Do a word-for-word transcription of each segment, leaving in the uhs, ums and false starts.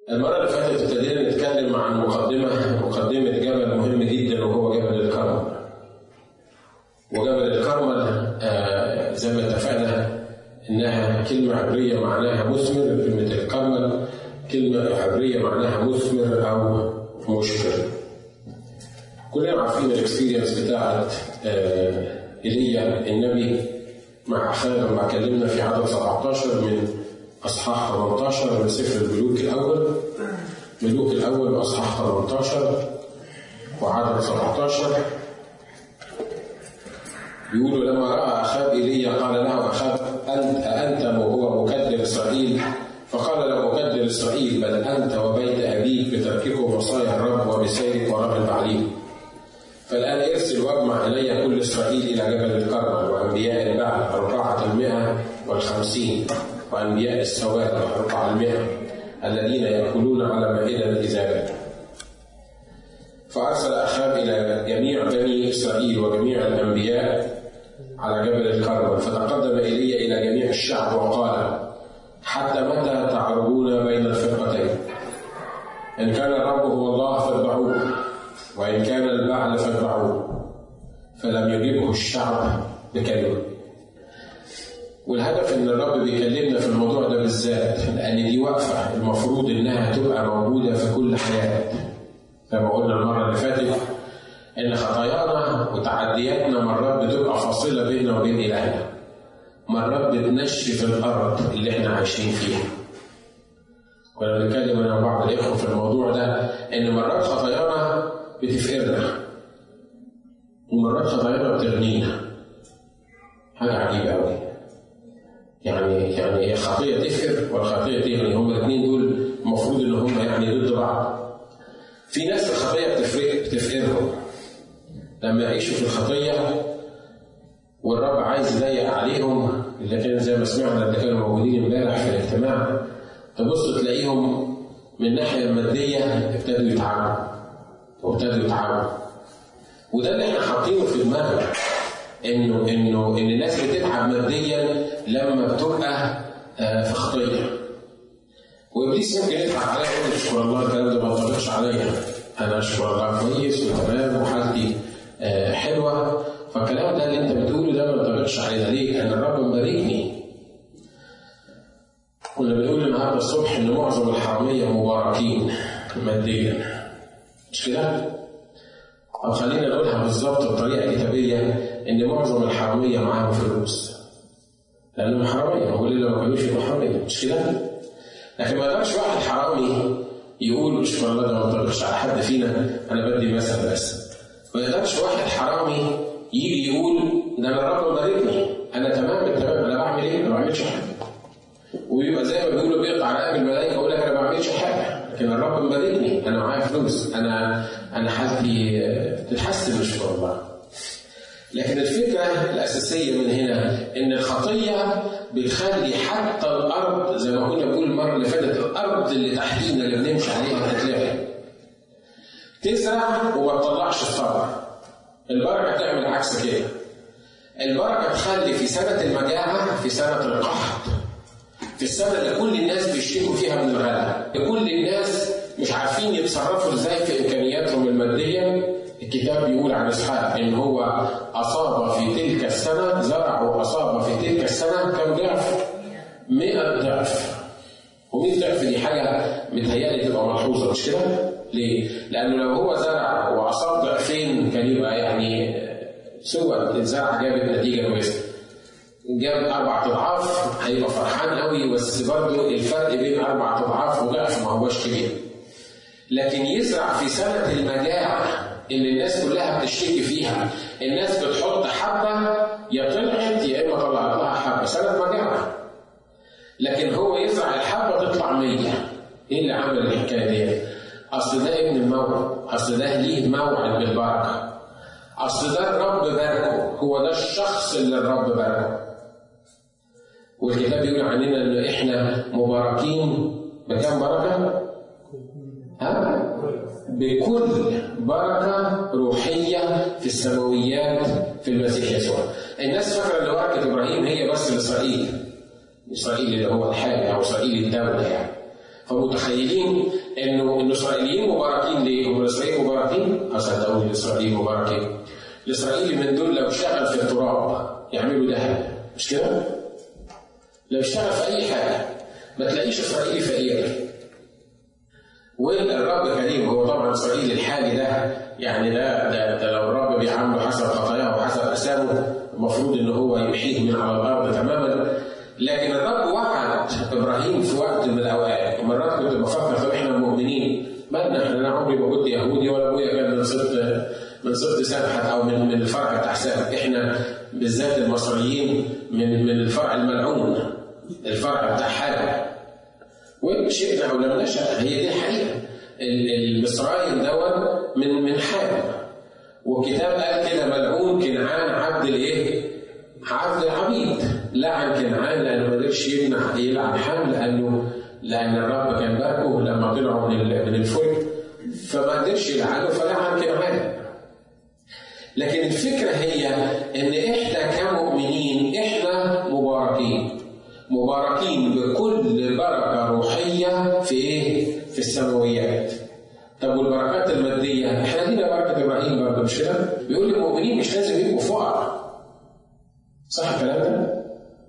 المرة اللي فاتت ابتدينا نتكلم عن مقدمة مقدمة جبل مهم جدا وهو جبل الكرمل. وجبل الكرمل آه زي ما اتفقنا إنها كلمة عبرية معناها مثمر. كلمة الكرمل كلمة عبرية معناها مثمر أو مشكر. كلنا عارفين الاكسبيرينس بتاعت آه إيليا النبي مع أخاه لما اتكلمنا في عدد سبعة عشر من أصحاح ثمانية عشر من سفر الملوك الأول. ملوك الأول أصحاح ثمانية عشر وعدد سبعة عشر بيقولوا لما رأى أخاب إيليا قال له أخاب أنت أنت وهو مكدر إسرائيل؟ فقال له مكدر إسرائيل بل أنت وبيت أبيك بترككم وصايا الرب وبسيرك وراء البعليم. فالآن ارسل واجمع إلي كل إسرائيل إلى جبل الكرمل وأنبياء البعل أربعة المئة والخمسين وأنبياء السواد أربعة المئة الذين يأكلون على مائدة إيزابل. فأرسل أخاب إلى جميع بني إسرائيل وجميع الأنبياء على جبل الكرمل. فتقدم إيليا إلى جميع الشعب وقال حتى متى تعرجون بين الفرقتين؟ إن كان الرب هو الله فاتبعوه وإن كان البعل فاتبعوه. فلم يجبه الشعب بكلمة. والهدف ان الرب بيكلمنا في الموضوع ده بالذات لان دي وقفه المفروض انها تبقى موجوده في كل حياه. زي ما قلنا المره اللي فاتت ان خطايانا وتعدياتنا مرات بتبقى فاصله بيننا وبين الهنا. مرات بتنشف الارض اللي احنا عايشين فيها. كنا بنتكلم انا وبعض الاخوه في الموضوع ده ان مرات خطايانا بتفقرنا ومرات خطايانا بتغنينا. حاجه عجيبه قوي. يعني يعني هي خطيه تفقر والخطيه تغني، هما الاثنين دول المفروض ان هما يعني ضد بعض. في ناس الخطيه بتفرق بتفقرهم لما يعيشوا في الخطيه والرب عايز يضيق عليهم. اللي كان زي ما سمعنا اللي كانوا موجودين امبارح في الاجتماع تبص تلاقيهم من الناحيه الماديه ابتدوا يتعبوا وابتدوا يتعبوا. وده اللي احنا حاطينه في دماغنا انه انه ان الناس بتتعب ماديا لما بتبقى في خطيه. وابليس يمكن يضحك عليا يقول اشكر الله الكلام ده ما ينطبقش عليا، انا اشكر الله كويس وتمام وحالتي حلوه، فالكلام ده اللي انت بتقوله ده ما ينطبقش علينا. ليه؟ لان الرب مباركني. كنا بنقول النهارده الصبح ان معظم الحراميه مباركين ماديا، مش كده؟ أو خلينا نقولها بالظبط بطريقة كتابية إن معظم الحرامية معاهم فلوس لأنهم حرامية. هو ليه لو كانوش يبقوا حرامية؟ مش كده؟ لكن ما يقدرش واحد حرامي يقول اشكر الله ده ما ينطبقش على حد فينا، أنا بدي مثل بس. ما يقدرش واحد حرامي يجي يقول ده أنا الرب مباركني، أنا تمام التمام، أنا بعمل إيه؟ أنا ما بعملش حاجة. ويبقى زي ما بيقولوا بيقطع رقاب الملائكة يقول لك أنا ما بعملش حاجة، لكن الرب مباركني، أنا معايا فلوس، أنا أنا حالتي تتحسن نشكر الله. لكن الفكرة الأساسية من هنا إن الخطية بتخلي حتى الأرض زي ما كنا بنقول المرة اللي فاتت الأرض اللي تحتينا اللي بنمشي عليها تتلعب. تزرع وما تطلعش الثمر. البركة تعمل عكس كده. البركة تخلي في سنة المجاعة، في سنة القحط، في السنة اللي كل الناس بيشتكوا فيها من الغلاء، كل الناس مش عارفين يتصرفوا ازاي في امكانياتهم الماديه. الكتاب بيقول عن اسحاق ان هو اصاب في تلك السنه، زرع واصاب في تلك السنه كم ضعف؟ مئة ضعف. ومئة ضعف دي حاجه متهيألي تبقى ملحوظه، مش كده؟ ليه؟ لانه لو هو زرع واصاب ضعفين كان يبقى يعني سوى الزرعه جابت نتيجه كويسه. جاب أربع أضعاف هيبقى فرحان قوي، بس برضه الفرق بين أربع أضعاف وضعف ما هوش كبير. لكن يزرع في سنة المجاعة اللي الناس كلها بتشتكي فيها، الناس بتحط حبة يا طلعت يا إما طلعت لها حبة، سنة مجاعة. لكن هو يزرع الحبة تطلع مية. إيه اللي عمل الحكاية دي؟ أصل ده ابن الموعد، أصل ده ليه موعد بالبركة، أصل ده الرب باركه، هو ده الشخص اللي الرب باركه. والكتاب بيقول عننا ان احنا مباركين بكم بركه؟ ها؟ بكل بركه روحيه في السماويات في المسيح يسوع. الناس فاكره ان بركه ابراهيم هي بس لاسرائيل. اسرائيل اللي هو الحاكم او اسرائيل الدوله يعني. فمتخيلين انه الاسرائيليين مباركين ليه؟ هم الاسرائيليين مباركين؟ اصدقوني الاسرائيليين مباركين. الاسرائيلي من دول لو اشتغل في التراب يعملوا ذهب، مش كده؟ لو اشتغل في اي حاجه ما تلاقيش اسرائيلي فقير. والرب كريم. هو طبعا اسرائيل الحالي ده يعني ده, ده, ده لو الرب بيعامله حسب خطاياه وحسب اسامه المفروض ان هو يمحيه من على الارض تماما. لكن الرب وعد ابراهيم في وقت من الاوقات. ومرات كنت بفكر طب احنا المؤمنين مالنا؟ احنا انا عمري ما كنت يهودي ولا ابويا كان من سبط من سبط سبحت او من من الفرع بتاع سبت. احنا بالذات المصريين من من الفرع الملعون، الفرع بتاع حاجه. وشئنا او لم نشأ هي دي حقيقه. المصرايين دون من من حاجه. والكتاب قال كده ملعون كنعان عبد الايه؟ عبد العبيد. لعن كنعان لانه ما قدرش يمنع يلعن حام لانه لان الرب كان باركه لما طلعوا من من الفلك فما قدرش يلعنه فلعن كنعان. لكن الفكره هي ان احنا كمؤمنين احنا مباركين. مباركين بكل بركه روحيه في ايه؟ في السماويات. طب والبركات الماديه؟ احنا لينا بركه ابراهيم برضه مش كده؟ بيقول المؤمنين مش لازم يبقوا فقراء. صح الكلام ده؟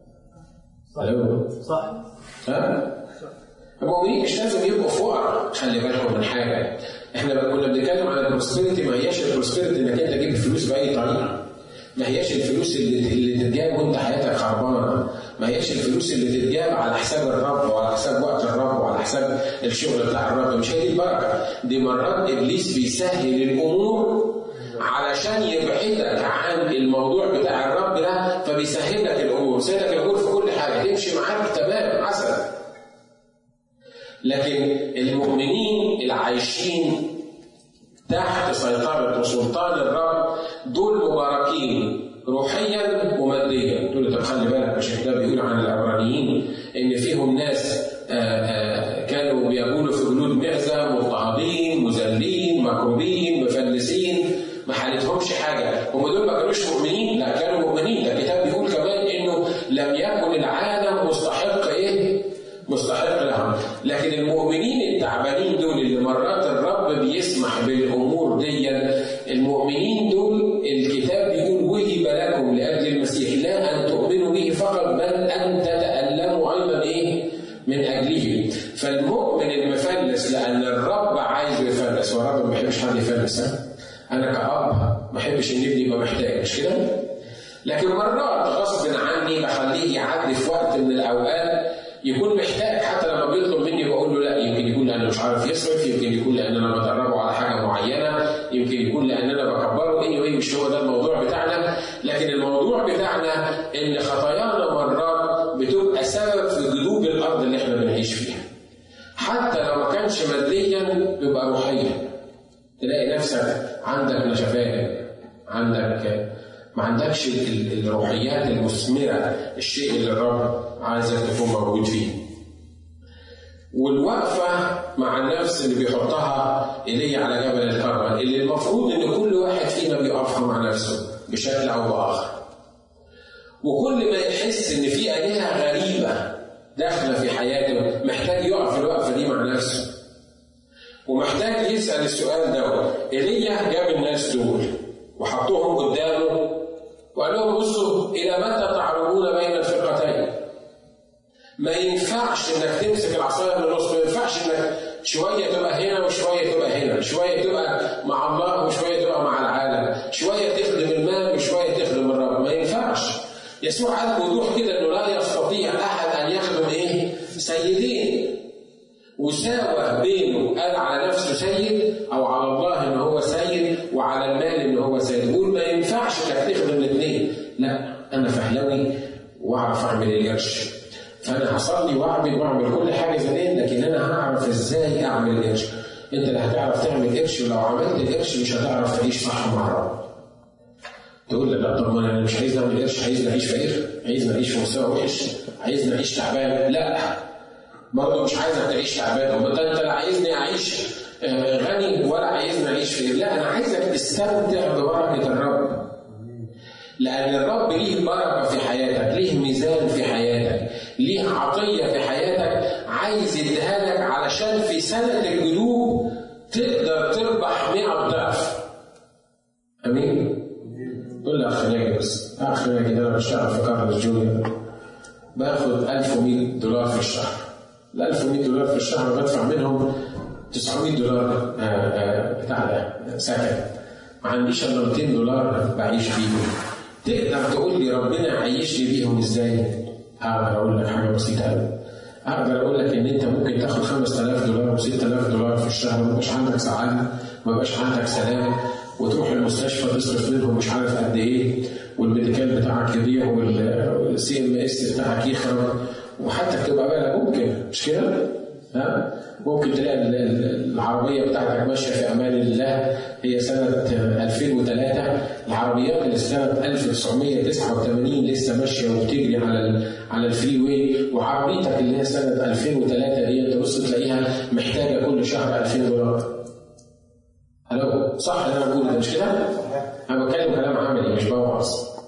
صح. صح. ها؟ المؤمنين مش لازم يبقوا فقراء. خلي بالكم من حاجه. احنا كنا بنتكلم على البروسبريتي. ما هياش البروسبريتي انك انت تجيب فلوس باي طريقه. ما هياش الفلوس اللي اللي تتجاب وانت حياتك خربانه. ما هياش الفلوس اللي تتجاب على حساب الرب وعلى حساب وقت الرب وعلى حساب الشغل بتاع الرب. مش هي دي البركه. دي مرات ابليس بيسهل الامور علشان يبعدك عن الموضوع بتاع الرب ده. فبيسهل لك الامور، بيسهل لك الامور في كل حاجه تمشي معاك تمام عسل. لكن المؤمنين العايشين تحت سيطرة وسلطان الرب دول مباركين روحيا وماديا. دول طب خلي بالك مش الكتاب بيقول عن العبرانيين ان فيهم ناس آآ آآ كانوا بيقولوا في جلود معزة مضطهدين مذلين مكروبين مفلسين ما حالتهمش حاجه. هم دول ما كانوش مؤمنين؟ لا كانوا مؤمنين. ده الكتاب بيقول كمان انه لم يكن العالم مستحق ايه؟ مستحق لهم. لكن المؤمنين التعبانين دول اللي مرات الرب بيسمح بالامور دي، المؤمنين دول الكتاب بيقول وهب لكم لاجل المسيح لا ان تؤمنوا به فقط بل ان تتألموا ايضا ايه؟ من اجله. فالمؤمن المفلس لان الرب عايزه يفلس، والرب ما بيحبش حد يفلس. ها؟ انا كأب ما احبش ان ابني يبقى محتاج، مش كده؟ لكن مرات غصب عني بخليه يعدي في وقت من الاوقات يكون محتاج. حتى لما بيطلب مني بقول له لا، يمكن يكون لانه مش عارف يصرف، يمكن يكون لان انا بدربه على حاجه معينه، يمكن يكون لان انا بكبره. anyway مش هو ده الموضوع بتاعنا. لكن الموضوع بتاعنا ان خطايانا مرات بتبقى سبب في جذوب الارض اللي احنا بنعيش فيها. حتى لو ما كانش ماديا بيبقى روحيا. تلاقي نفسك عندك نشفان، عندك ما عندكش الروحيات المثمرة، الشيء اللي الرب عايزك تكون موجود فيه. والوقفة مع النفس اللي بيحطها إليه على جبل الكرمل، اللي المفروض إن كل واحد فينا بيقفها مع نفسه بشكل أو بآخر. وكل ما يحس إن في آلهة غريبة داخلة في حياته محتاج يقف الوقفة دي مع نفسه، ومحتاج يسأل السؤال ده. إيليا جاب الناس دول وحطوهم قدامه وقال لهم بصوا إلى متى تعرضون بين الفرقتين؟ ما ينفعش إنك تمسك العصاية من النص. ما ينفعش إنك شوية تبقى هنا وشوية تبقى هنا، شوية تبقى مع الله وشوية تبقى مع العالم، شوية تخدم المال وشوية تخدم الرب. ما ينفعش. يسوع قال بوضوح كده إنه لا يستطيع أحد أن يخدم إيه؟ سيدين. وساوى بينه، قال على نفسه سيد او على الله ان هو سيد وعلى المال ان هو سيد. يقول ما ينفعش انك تخدم الاثنين. لا انا فهلوي واعرف اعمل القرش، فانا هصلي واعبد واعمل كل حاجه زمان، لكن انا هعرف ازاي اعمل القرش. انت اللي هتعرف تعمل قرش، ولو عملت القرش مش هتعرف تعيش صح مع الرب. تقول لي لا طب ما انا مش عايز اعمل قرش، عايز نعيش فقير، عايز نعيش في مستوى وحش، عايز نعيش تعبان. لا برضه مش عايزك تعيش تعبان. وانت انت لا عايزني اعيش غني ولا عايزني اعيش فقير. لا انا عايزك تستمتع ببركه الرب، لان الرب ليه بركه في حياتك، ليه ميزان في حياتك، ليه عطيه في حياتك عايز يديها لك علشان عشان في سنة الجلوب تقدر تربح مئة ضعف. أمين؟ قول لي أخ ناجي بس، أخ ناجي ده أنا بشتغل في كارلوس جونيور باخد ألف ومئة دولار في الشهر. ال ألف ومئة دولار في الشهر بدفع منهم تسعمئة دولار بتاع ده سكن. ما عنديش إلا مئتين دولار بعيش بيهم. تقدر تقول لي ربنا يعيشني بيهم إزاي؟ أقدر أقول لك حاجة بسيطة أوي. أقدر أقول لك إن أنت ممكن تاخد خمسة آلاف دولار وستة آلاف دولار في الشهر وما يبقاش عندك سعادة، ما يبقاش عندك سلام، وتروح المستشفى تصرف منهم مش عارف قد إيه، والميديكال بتاعك يضيع والسي ام اس بتاعك يخرب، وحتى تبقى بقى ممكن مش كده؟ ها؟ ممكن تلاقي العربية بتاعتك ماشية في أمان الله. هي سنة ألفين وثلاثة، العربيات اللي سنة ألف وتسعمئة وتسعة وثمانين لسه ماشية وبتجري على على الفري واي، وعربيتك اللي هي سنة ألفين وثلاثة دي تبص تلاقيها محتاجة كل شهر ألفين دولار. ألو صح اللي أنا بقوله ده مش كده؟ أنا بتكلم كلام عملي مش بوعظ.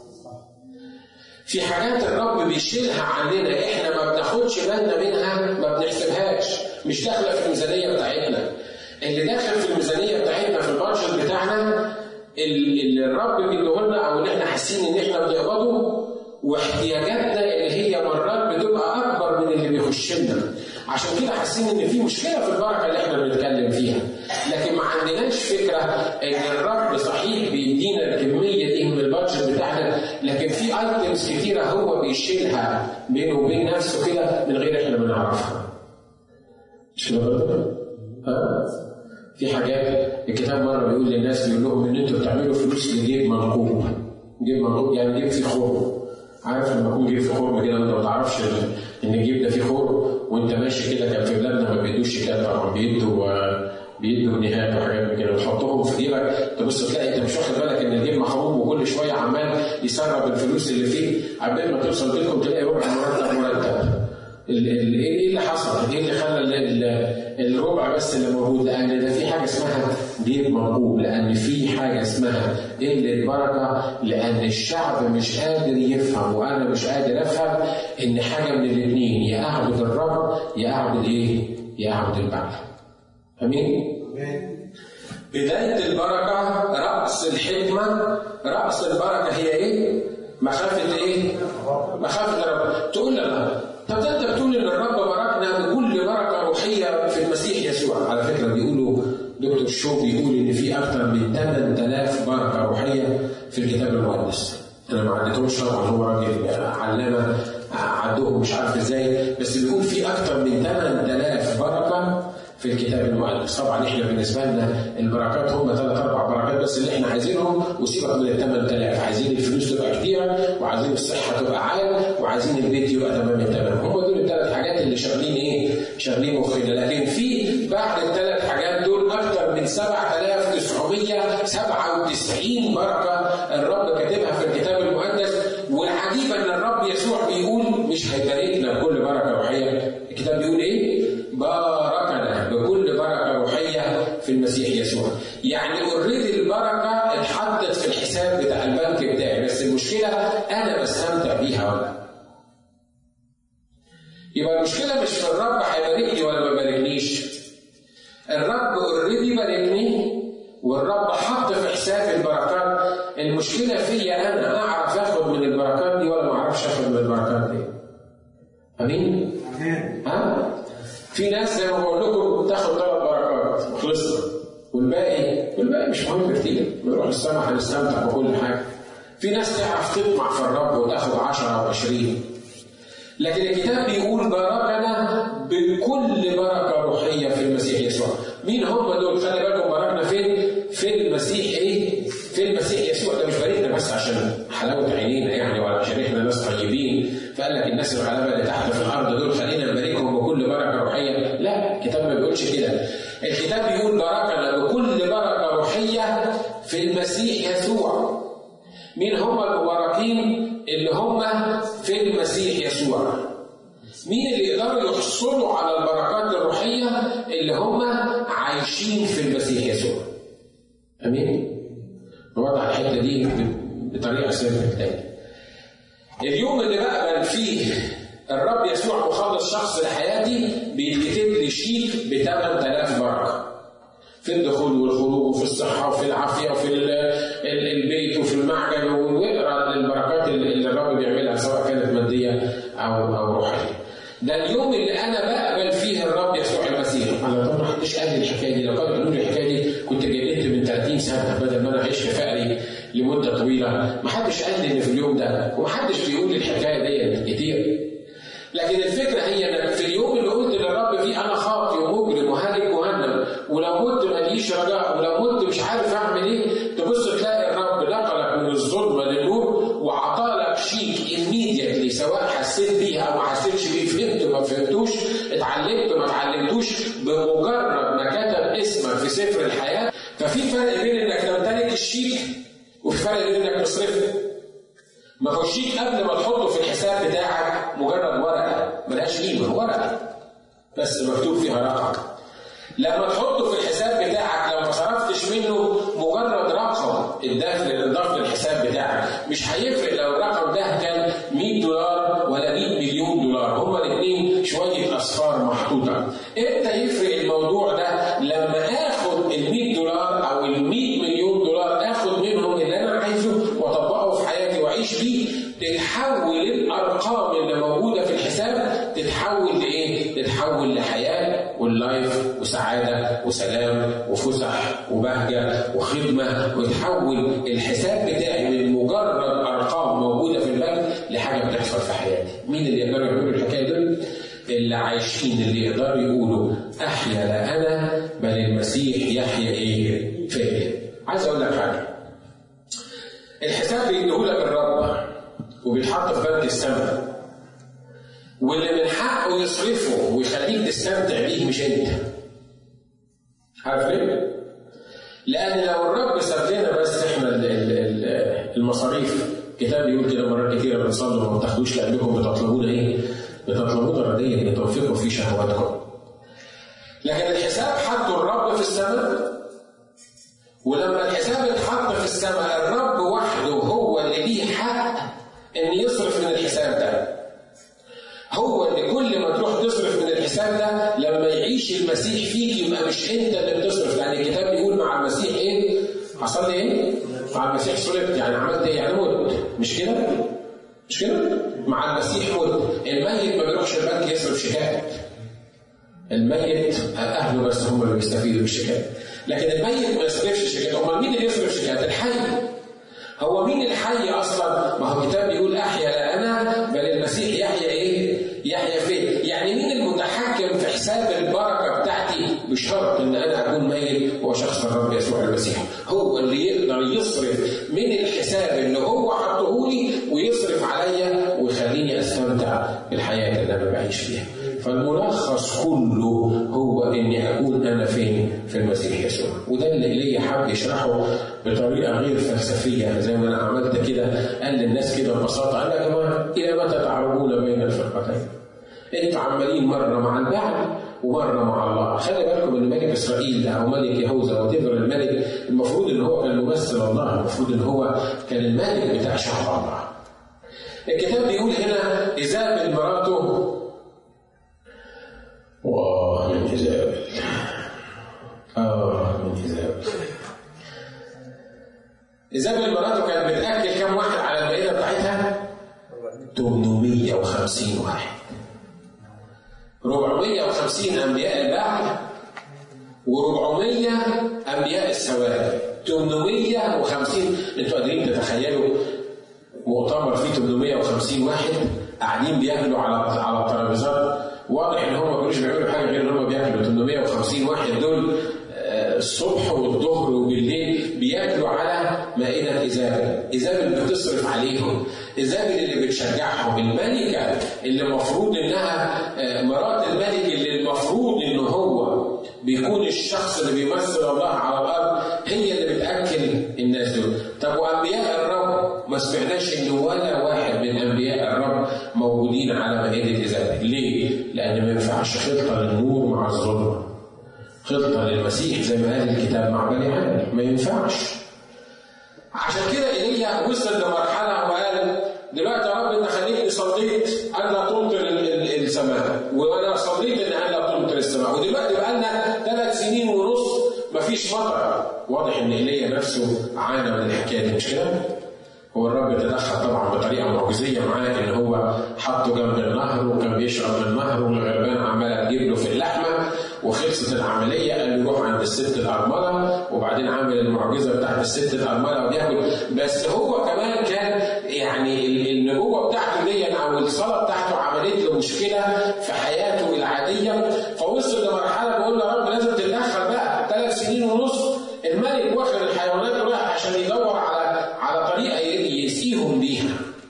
في حاجات الرب بيشيلها عننا احنا ما بناخدش بالنا منها، ما بنحسبهاش، مش داخله في الميزانيه بتاعتنا. اللي داخل في الميزانيه بتاعتنا في البادجت بتاعنا اللي الرب بيديهولنا او اللي احنا حاسين ان احنا بنقبضه، واحتياجاتنا اللي هي مرات بتبقى اكبر من اللي بيخش لنا. عشان كده حاسين ان في مشكله في البركه اللي احنا بنتكلم فيها، لكن ما عندناش فكره ان الرب صحيح بيدينا الكميه دي من البادجت بتاعنا، لكن في ايتمز كتيره هو بيشيلها بينه وبين نفسه كده من غير احنا ما نعرفها. مش كده برضه؟ ها؟ في حاجات الكتاب مره بيقول للناس، بيقول لهم ان انتوا بتعملوا فلوس لجيب منقوب. جيب منقوب يعني جيب فيه خور. عارف لما يكون جيب فيه خور كده وانت ما تعرفش ان الجيب ده فيه خور وانت ماشي كده، كان في بلادنا ما بيدوش كده طبعا، بيدوا بيدوا نهاية وحاجات كده وتحطهم في جيبك، تبص تلاقي انت مش واخد بالك ان الجيب محروم وكل شويه عمال يسرب الفلوس اللي فيه، عبال ما توصل بينكم تلاقي ربع مرتب مرتب. ايه اللي حصل؟ ايه اللي خلى الربع بس اللي موجود؟ لان ده في حاجه اسمها جيب مرغوب، لان في حاجه اسمها قله بركه، لان الشعب مش قادر يفهم وانا مش قادر افهم ان حاجه من الاثنين، يا اعبد الرب يا اعبد ايه؟ يا اعبد البعل. امين؟ بدايه البركه راس الحكمه، راس البركه هي ايه؟ مخافه ايه؟ مخافه الرب. تقول لنا طب ده انت بتقول ان الرب باركنا بكل بركه روحيه في المسيح يسوع. على فكره بيقولوا دكتور شو بيقول ان في اكثر من ثمانية آلاف بركه روحيه في الكتاب المقدس. انا ما عدتهمش طبعا، هو راجل علامه عدهم مش عارف ازاي، بس بيقول في اكثر من ثمانية آلاف بركه في الكتاب المقدس. طبعا احنا بالنسبه لنا البركات هم ثلاث اربع بركات بس اللي احنا عايزينهم، وسيبك من ال ثمانية آلاف. عايزين الفلوس تبقى كتيره، وعايزين الصحه تبقى عال، وعايزين البيت يبقى تمام التمام. هم دول الثلاث حاجات اللي شغالين ايه؟ شغالين مخنا. لكن في بعد الثلاث حاجات دول اكثر من سبعة آلاف وتسعمئة وسبعة وتسعين بركه الرب كاتبها في الكتاب المقدس. والعجيب ان الرب يسوع بيقول مش هيباركنا بكل بركه روحيه. الكتاب بيقول ايه؟ باركنا بكل بركه روحيه في المسيح يسوع. يعني اوريدي البركه اتحطت في الحساب بتاع البنك بتاعي، بس المشكله انا بستمتع بيها ولا. يبقى المشكله مش في الرب هيباركني ولا ما يباركنيش. الرب اوريدي باركني والرب حط في حساب البركات. المشكله فيا انا اعرف اخد من البركات دي ولا ما اعرفش اخد من البركات دي. امين؟ ها؟ في ناس زي ما بقول لكم تاخد ثلاث بركات وخلصنا، والباقي والباقي مش مهم كتير، نروح السما هنستمتع بكل حاجه. في ناس تعرف تطمع في الرب وتاخد عشرة او عشرين. لكن الكتاب بيقول باركنا بكل بركه روحيه في المسيح يسوع. مين هم دول؟ خلي بالكم باركنا فين؟ في المسيح ايه؟ في المسيح يسوع. ده مش باركنا بس عشان حلاوه عينينا يعني، ولا عشان احنا ناس طيبين فقال لك الناس الغلابه اللي تحت في الارض دول خلينا نباركهم بكل بركه روحيه. لا، الكتاب ما بيقولش كده. الكتاب بيقول باركنا بكل بركه روحيه في المسيح يسوع. مين هم المباركين؟ اللي هم في المسيح يسوع. مين اللي يقدروا يحصلوا على البركات الروحيه؟ اللي هم عايشين في المسيح يسوع. امين؟ نوضح الحته دي بطريقه سهله تاني. اليوم اللي بقبل فيه الرب يسوع مخلص شخص لحياتي بيتكتب لي شيك ب ثمانية آلاف بركه في الدخول والخروج وفي الصحه وفي العافيه وفي البيت وفي المعجن، واقرا البركات اللي الرب بيعملها سواء كانت ماديه او او روحيه. ده اليوم اللي انا بقبل فيه الرب يسوع المسيح. انا طبعا ما حدش قال لي الحكايه دي، لو كانوا قالوا لي الحكايه دي كنت جددت من ثلاثين سنه بدل ما انا اعيش في فقري لمده طويله. ما حدش قال لي ان في اليوم ده، وما حدش بيقول لي الحكايه دي كتير. لكن الفكره هي انك في اليوم اللي قلت للرب فيه انا خاطئ ومجرم وهالك جهنم، ولو مت ماليش رجاء، ولو مت مش عارف اعمل ايه، تبص تلاقي الرب نقلك من الظلمه للنور وعطالك شيك immediately، سواء حسيت بيها او ما حسيتش بيه، فهمت ما فهمتوش، اتعلمت ما اتعلمتوش، بمجرد ما كتب اسمك في سفر الحياه. ففي فرق بين انك تمتلك الشيك وفي فرق بين انك تصرفه. ما هو الشيك قبل ما تحطه في الحساب بتاعك مجرد ورقه ملهاش قيمه، ورقه بس مكتوب فيها رقم. لما تحطه في الحساب بتاعك لو ما صرفتش منه مجرد رقم اتضاف للحساب بتاعك، مش هيفرق لو الرقم ده كان مية دولار ولا مية مليون دولار، هما الاثنين شويه اصفار محطوطه. امتى يفرق الموضوع ده؟ لما اخد ال مية دولار او ال مية مليون دولار، اخد منهم اللي انا عايزه واطبقه في حياتي واعيش بيه، تتحول الارقام اللي موجوده في الحساب تتحول لايه؟ تتحول لحياه واللايف وسعاده وسلام وفسح وبهجه وخدمه، وتحول الحساب بتاعي من مجرد ارقام موجوده في البنك لحاجه بتحصل في حياتي. مين اللي يقدروا يعملوا الحكايه دي؟ اللي عايشين، اللي يقدروا يقولوا احيا لا انا بل المسيح يحيا ايه فيا. عايز اقول لك حاجه، الحساب بيديهولك الرب وبيتحط في بنك السماء، واللي من حقه يصرفه ويخليك تستمتع بيه مش انت. عارف ليه؟ لان لو الرب ساب لنا بس احنا المصاريف، الكتاب بيقول كده مرات كتيره بنصلي وما بتاخدوش لانكم بتطلبون ايه؟ بتطلبون رديا لتوفيقوا في شهواتكم. لكن الحساب حطه الرب في السماء، ولما الحساب اتحط في السماء الرب وحده هو اللي ليه حق ان يصرف من الحساب ده. هو اللي كل ما تروح تصرف من الحساب ده لما يعيش المسيح فيك يبقى مش انت اللي بتصرف. يعني الكتاب بيقول مع المسيح ايه؟ حصل لي ايه؟ مع المسيح صلبت، يعني عملت ايه؟ يعني مت. مش كده؟ مش كده؟ مع المسيح مت. الميت ما بيروحش البنك يصرف شيكات. الميت اهله بس هم اللي بيستفيدوا بالشيكات. لكن الميت ما يصرفش شيكات. امال مين اللي يصرف شيكات؟ الحي. هو مين الحي اصلا؟ ما هو الكتاب بيقول احيا لا انا بل المسيح يحيا ايه؟ يحيا فيه. يعني مين المتحكم في حساب البركه بتاعتي؟ بشرط ان انا اكون ميت هو شخص الرب يسوع المسيح. هو اللي يقدر يصرف من الحساب اللي هو حطه لي ويصرف عليا ويخليني استمتع بالحياه اللي انا بعيش فيها. فالملخص كله هو اني اكون انا فين؟ في المسيح يسوع. وده اللي ليا حب يشرحه بطريقه غير فلسفيه زي ما انا عملت كده. قال للناس كده ببساطه، قال يا جماعه الى متى تعرضون بين الفرقتين؟ انتوا عمالين مره مع البعل ومره مع الله. خلي بالكم ان ملك اسرائيل او ملك يهوذا وتبر الملك المفروض ان هو كان ممثل الله، المفروض ان هو كان الملك بتاع شعب الله. الكتاب بيقول هنا ايزابل مراته، واه من ايزابل اه من ايزابل ايزابل مراته كانت بتاكل كم واحد على المائده بتاعتها؟ ثمانمائة وخمسين واحد. أربعمائة وخمسين انبياء البعل وأربعمائة انبياء السواد. ثمانمائة وخمسين. انتوا قادرين تتخيلوا مؤتمر فيه ثمانمائة وخمسين واحد قاعدين بياكلوا على على ترابيزات؟ واضح ان هم ما كانوش بيعملوا حاجه غير ان هم بياكلوا. ثمانمائة وخمسين واحد دول الصبح والظهر وبالليل بياكلوا على مائده ايزابل. ايزابل بتصرف عليهم، ايزابل اللي بتشجعهم، الملكه اللي المفروض انها مرات الملك اللي المفروض ان هو بيكون الشخص اللي بيمثل الله على الارض هي اللي بتاكل الناس دول. طب وانبياء الرب ما سمعناش ان ولا واحد من انبياء الرب موجودين على مائده ايزابل. ليه؟ لان ما ينفعش خلطه للنور مع الظلمه، خلطه للمسيح زي ما قال الكتاب مع بني عامر، ما ينفعش. عشان كده ايليا وصل لمرحله وقال دلوقتي يا رب انت خليتني صليت الا تمطر السماء، وانا صليت ان انا لا تمطر السماء، ودلوقتي بقى لنا ثلاث سنين ونص مفيش مطر. واضح ان ايليا نفسه عانى من الحكايه دي، مش كده؟ هو الرب تدخل طبعا بطريقه معجزيه معاه، ان هو حطه جنب النهر وكان بيشرب من النهر، والغربان عماله تجيب له في اللحمه، وخلصت العمليه قال له روح عند الست الارمله، وبعدين عمل المعجزه بتاعت الست الارمله وبياكل. بس هو كمان كان يعني النبوه بتاعته دي او الصلاه بتاعته عملت له مشكله في حياته العاديه، فوصل لمرحله بيقول له يا رب لازم تتدخل بقى. ثلاث سنين ونص الملك واخد الحيوانات وراح عشان يدور على على طريقه يسقيهم بيها،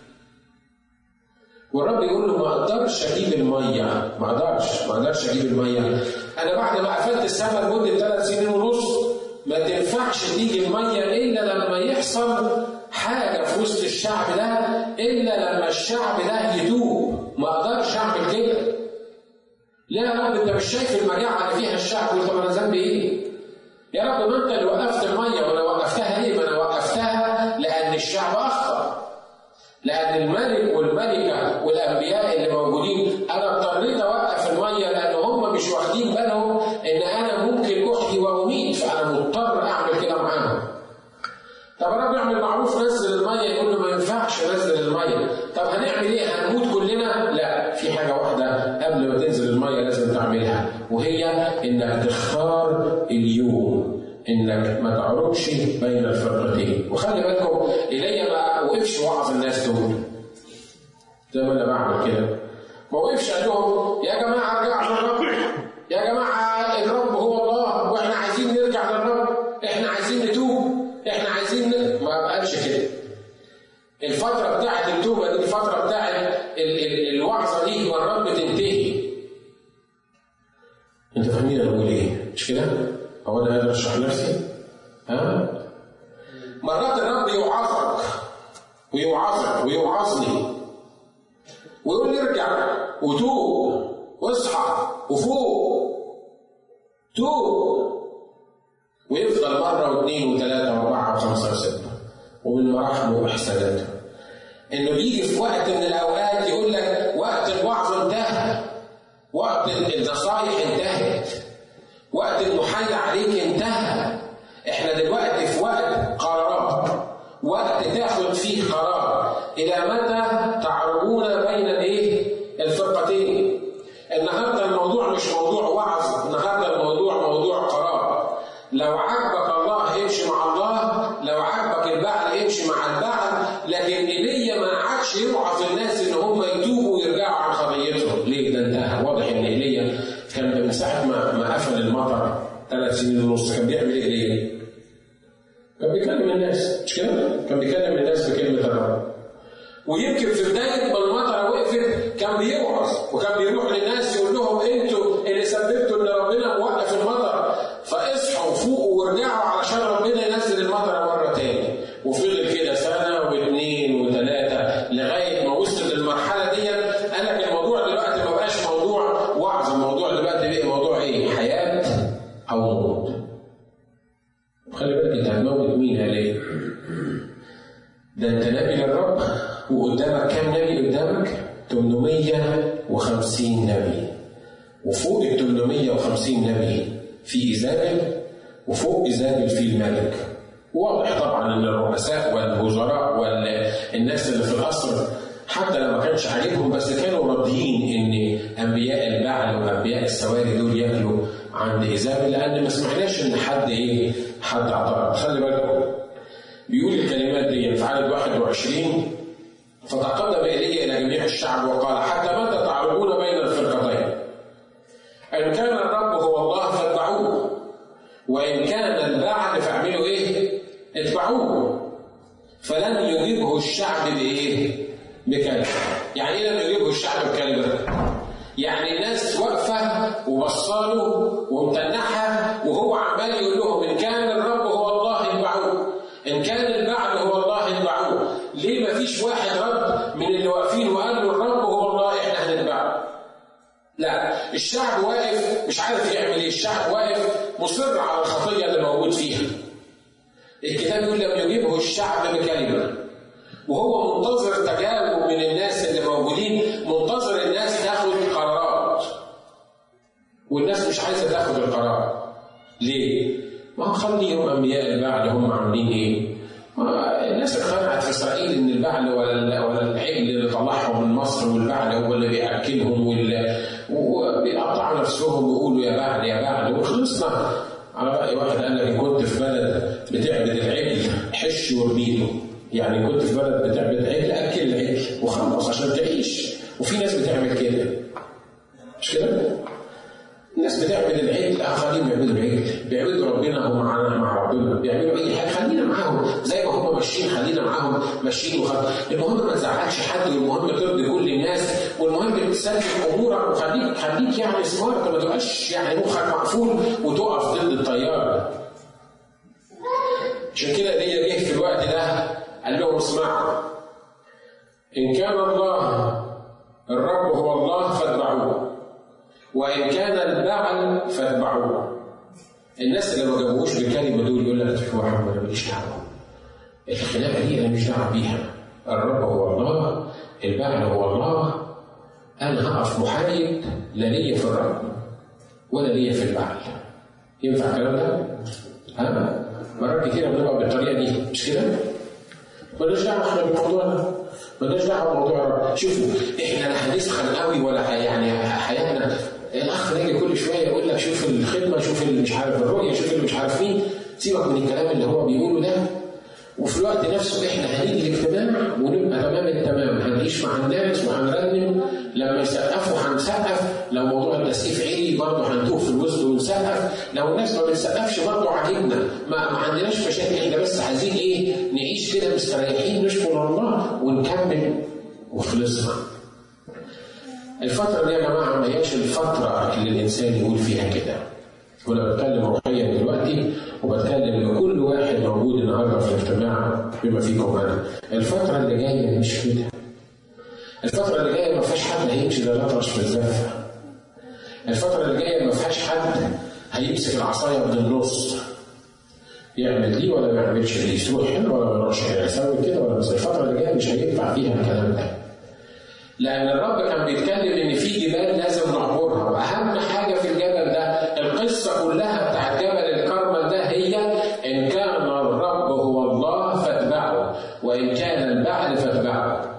والرب يقول له ما اقدرش اجيب الميه، ما اقدرش ما اقدرش اجيب الميه. انا بعد ما قفلت السماء لمده ثلاث سنين ونص ما تنفعش تيجي الميه الا لما يحصل حاجه في وسط الشعب ده، الا لما الشعب ده يتوب. ما اقدرش اعمل كده. ليه يا رب؟ انت مش شايف المجاعه اللي فيها الشعب؟ قلت طب انا ذنبي ايه؟ يا رب ما انت اللي وقفت الميه. وانا وقفتها ليه؟ ما انا وقفتها لان الشعب اخطا، لان الملك والملكه والانبياء اللي موجودين انا اضطريت اوقف الميه لان هم مش واخدين بالهم ان انا ممكن احيي واميت، فانا مضطر اعمل كده معاهم. طب يا رب اعمل معروف نزل الميه، يقول له ما ينفعش نزل الميه. طب هنعمل ايه؟ هنموت كلنا؟ لا، في حاجه واحده قبل ما تنزل الميه لازم تعملها، وهي انك تختار اليوم انك ما تعرضش بين الفرقتين. وخلي بالكم ايليا ما وقفش وعظ الناس دول زي ما انا بعمل كده، ما وقفش قال لهم يا جماعه ارجعوا للرب، يا جماعه الرب هو الله واحنا عايزين نرجع للرب، احنا عايزين نتوب، احنا عايزين ن... ما قالش كده. الفتره بتاعت التوبه دي الفتره بتاعت ال... ال... الوعظه دي والرب تنتهي. انت فاهمين انا بقول ايه؟ مش كده؟ هو انا قادر اشرح نفسي؟ ها؟ مرات الرب يوعظك ويوعظك ويوعظني ويقول لي ارجع وتوب واصحى وفوق توب، ويفضل مره واثنين وثلاثه واربعه وخمسه وسته، ومن مراحمه واحساناته انه بيجي في وقت من الاوقات يقول لك وقت الوعظ انتهى، وقت النصائح انتهت، وقت المحايلة عليك انتهى. احنا دلوقتي في وقت قرارات، وقت تاخد فيه قرار. الى متى تعرضون بين الايه؟ الفرقتين. النهارده الموضوع مش موضوع وعظ، النهارده الموضوع موضوع قرار. لو عجبك الله يمشي مع الله، لو عجبك البعل يمشي مع البعل. لكن ايليا ما قعدش يوعظ الناس ان هم يتوبوا ويرجعوا عن خطيتهم. ليه؟ ده انتهى. واضح ان ايليا كان من ساعه ما ما قفل المطر ثلاث سنين ونص كان بيعمل ايه ايليا؟ كان بيكلم الناس، مش كده؟ كان بيكلم الناس بكلمه الرب. ويمكن في بدايه ما المطره وقفت كان بيوعظ، وكان بيروح للناس يقول لهم انتوا اللي سببتوا ان ربنا موقف المطر، فاصحوا وفوقوا وارجعوا علشان ربنا ينزل المطر مره تاني. وفضل كده سنه واثنين وثلاثه لغايه ما وصلت المرحله دي. قال لك الموضوع دلوقتي ما بقاش موضوع وعظ، الموضوع دلوقتي بقى موضوع ايه؟ حياه او موت. خلي بالك انت هتموت مين يا ليه؟ ده انت نبي للرب، وقدامك كام نبي قدامك؟ ثمانمائة وخمسين نبي، وفوق ال ثمانمائة وخمسين نبي في إيزابل، وفوق إيزابل في الملك. واضح طبعا ان الرؤساء والوزراء والناس اللي في القصر حتى لما كانش عليهم بس كانوا راضيين ان انبياء البعل وانبياء السواري دول ياكلوا عند إيزابل، لان ما سمعناش ان حد ايه حد اعترض. خلي بالكم بيقول الكلمات دي في عدد واحد وعشرين: فتقدم ايليا الى جميع الشعب وقال حتى متى تعرضون بين الفرقتين؟ ان كان الرب هو الله فاتبعوه، وان كان البعل فاعملوا ايه؟ اتبعوه. فلم يجيبه الشعب بايه؟ بكلمه. يعني ايه لم يجيبه الشعب بكلمه؟ يعني الناس واقفه وبصاله ومتنحه وهو عمال يقول لهم ان كان الرب هو الله اتبعوه، ان كان البعل هو الله اتبعوه. ليه ما فيش واحد رد من اللي واقفين وقال له الرب هو الله احنا هنتبعه؟ لا، الشعب واقف مش عارف يعمل ايه، الشعب واقف مصر على الخطيه اللي موجود فيها. الكتاب يقول لم يجيبه الشعب بكلمه، وهو منتظر تجاوب من الناس اللي موجودين، منتظر الناس تاخد قرارات. والناس مش عايزه تاخد القرار. ليه؟ ما هو خليهم انبياء البعل هم عاملين ايه؟ الناس اقتنعت في اسرائيل ان البعل ولا ولا العجل اللي طلعهم من مصر، والبعل هو اللي بياكلهم وبيقطعوا نفسهم ويقولوا يا بعل يا بعل، وخلصنا. على راي واحد قال لك كنت في بلد بتعبد العجل حش وارميله، يعني كنت في بلد بتعبد عجل اكل العجل وخلص عشان تعيش. وفي ناس بتعمل كده، مش كده؟ الناس بتعبد العجل، اه خليهم يعبدوا العجل، بيعبدوا ربنا هم معانا مع ربنا، بيعملوا اي حاجه خلينا معاهم زي ما هم ماشيين، خلينا معاهم ماشيين وخلاص. المهم ما تزعلش حد، والمهم ترضي كل الناس، والمهم تسلك امورك وخليك خليك يعني سمارت، ما تبقاش يعني مخك مقفول وتقف ضد التيار. عشان كده ليا جه في الوقت ده قال لهم اسمعوا، ان كان الله الرب هو الله فاتبعوه، وإن كان البعل فاتبعوه. الناس اللي ما جابوش بالكلمة دول يقول لك تفوا عم أنا ماليش دعوة، الخناقة دي أنا مش دعوة بيها، الرب هو الله، البعل هو الله، أنا هقف محايد، لا ليا في الرب ولا ليا في البعل. ينفع الكلام ده؟ ها؟ مرات كتير بنبقى بالطريقة دي، مش كده؟ مالناش دعوة احنا بالموضوع ده، مالناش دعوة بموضوع الرب. شوفوا احنا لا هنسخن قوي ولا يعني حياتنا. الاخ يجي كل شويه يقول لك شوف الخدمه، شوف اللي مش عارف الرؤيه، شوف اللي مش عارف مين، سيبك من الكلام اللي هو بيقوله ده. وفي الوقت نفسه احنا هنيجي الاجتماع ونبقى تمام التمام، هنعيش مع الناس وهنرنم، لما يسقفوا هنسقف، لو موضوع التسقيف عالي برضه هنتوه في الوسط ونسقف، لو الناس ما بتسقفش برضه عاجبنا، ما, ما عندناش مشاكل، احنا بس عايزين ايه؟ نعيش كده مستريحين نشكر الله ونكمل وخلصنا. الفترة دي يا جماعة ما هياش الفترة اللي الإنسان يقول فيها كده. وأنا بتكلم روحيا دلوقتي وبتكلم لكل واحد موجود النهارده في الاجتماع بما فيكم أنا. الفترة اللي جاية مش كده. الفترة اللي جاية ما فيهاش حد هيمشي ده يطرش في الزفة. الفترة اللي جاية ما فيهاش حد هيمسك العصاية من النص. يعمل دي ولا ما يعملش دي، يروح هنا ولا ما يروحش هنا، يسوي كده ولا بس. الفترة اللي جاية مش هينفع فيها الكلام ده. لأن الرب كان بيتكلم إن في جبال لازم نعبرها، وأهم حاجة في الجبل ده القصة كلها بتاعت جبل الكرمل ده هي إن كان الرب هو الله فاتبعه، وإن كان البعل فاتبعه.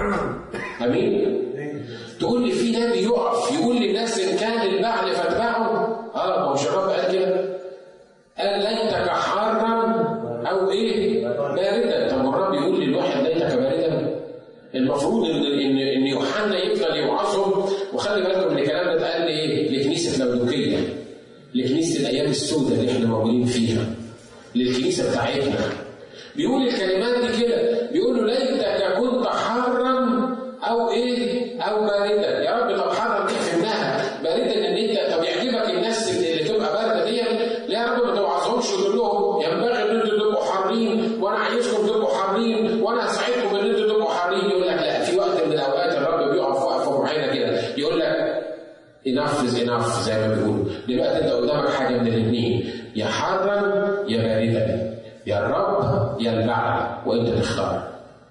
أمين؟ تقول لي في نبي يقف يقول للناس إن كان البعل فاتبعه؟ آه ما هوش الرب قال كده؟ قال ليتك حارا أو إيه؟ باردا. طب الرب يقول للواحد ليتك باردا؟ المفروض ان ان ان يوحنا يفضل يوعظهم. وخلي بالكم ان الكلام ده اتقال لايه؟ لكنيسه لودوكيه، لكنيسه الايام السوداء اللي احنا موجودين فيها، للكنيسه بتاعتنا. بيقول الكلمات دي كده، بيقول له ليتك كنت حارا او ايه؟ او باردا. يا رب طب حارا دي فهمناها، باردا ان انت طب يعجبك الناس اللي تبقى بارده دي؟ لا يا رب ما توعظهمش وتقول لهم ينبغي ان انتوا تبقوا حارين وانا عايزكم تبقوا حارين وانا هساعدكم ان انتوا تبقوا حارين. يقول لك لا، في وقت من الاوقات الرب بيقف وقفه معينه كده يقول لك enough is enough زي ما بيقولوا. دلوقتي انت قدامك حاجه من الاثنين، يا حارا يا باردا، يا الرب يا البعل، وانت تختار.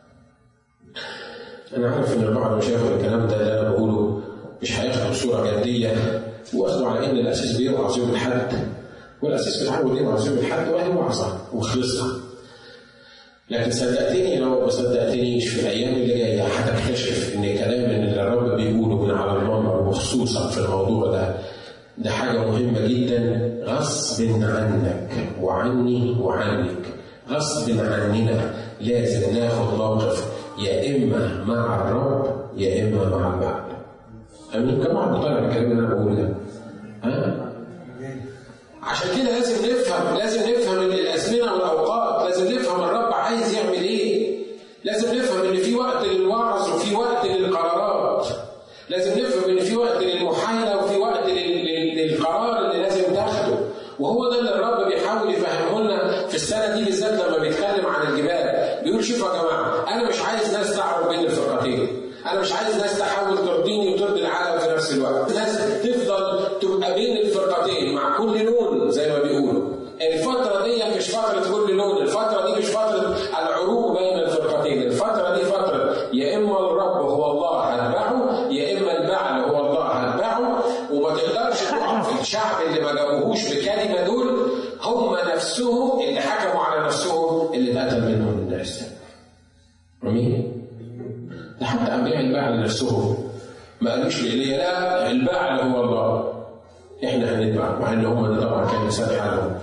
انا عارف ان البعض مش هياخد الكلام ده اللي انا بقوله، مش هياخده بصوره جديه واخده على ان الاساس بيوعظ يوم الاحد، والاساس متعود يوعظ يوم الاحد وهي وعظه وخلصنا. لكن صدقتني لو ما صدقتنيش في الايام اللي جايه هتكتشف ان كلام اللي الرب بيقوله من على المنبر وخصوصا في الموضوع ده ده حاجه مهمه جدا، غصب عنك وعني وعنك، غصب عننا لازم ناخد موقف، يا اما مع الرب يا اما مع البعل. امين؟ كم واحد مقتنع بالكلام اللي انا بقوله ده؟ ها؟ عشان كده لازم نفهم، لازم نفهم ان الازمنه والاوقات، لازم نفهم الرب عايز يعمل ايه، لازم نفهم ان في وقت للوعظ وفي وقت للقرارات، لازم نفهم ان في وقت للمحايله وفي وقت للقرار اللي لازم تاخده. وهو ده اللي الرب بيحاول يفهمه لنا في السنه دي بالذات لما بيتكلم عن الجبال. بيقول شوفوا يا جماعه، انا مش عايز ناس تعرف بين الفرقتين، انا مش عايز ناس تحاول ترضيني وترضي العالم في نفس الوقت، ناس تفضل تبقى بين الفرقتين مع كل لون زي ما بيقولوا. الفترة دي مش فترة كل لون، الفترة دي مش فترة العروق بين الفرقتين، الفترة دي فترة يا إما الرب هو الله هتبعه يا إما البعل هو الله هتبعه، وما تقدرش تقع في الشعب اللي ما جابوهوش بكلمة دول هم نفسهم اللي حكموا على نفسهم اللي اتقتل منهم الناس. امين؟ ده حتى انبياء البعل نفسهم ما قالوش لإيليا لا البعل هو الله، احنا هنتبع، مع ان هم ده طبعا كان لسان حالهم.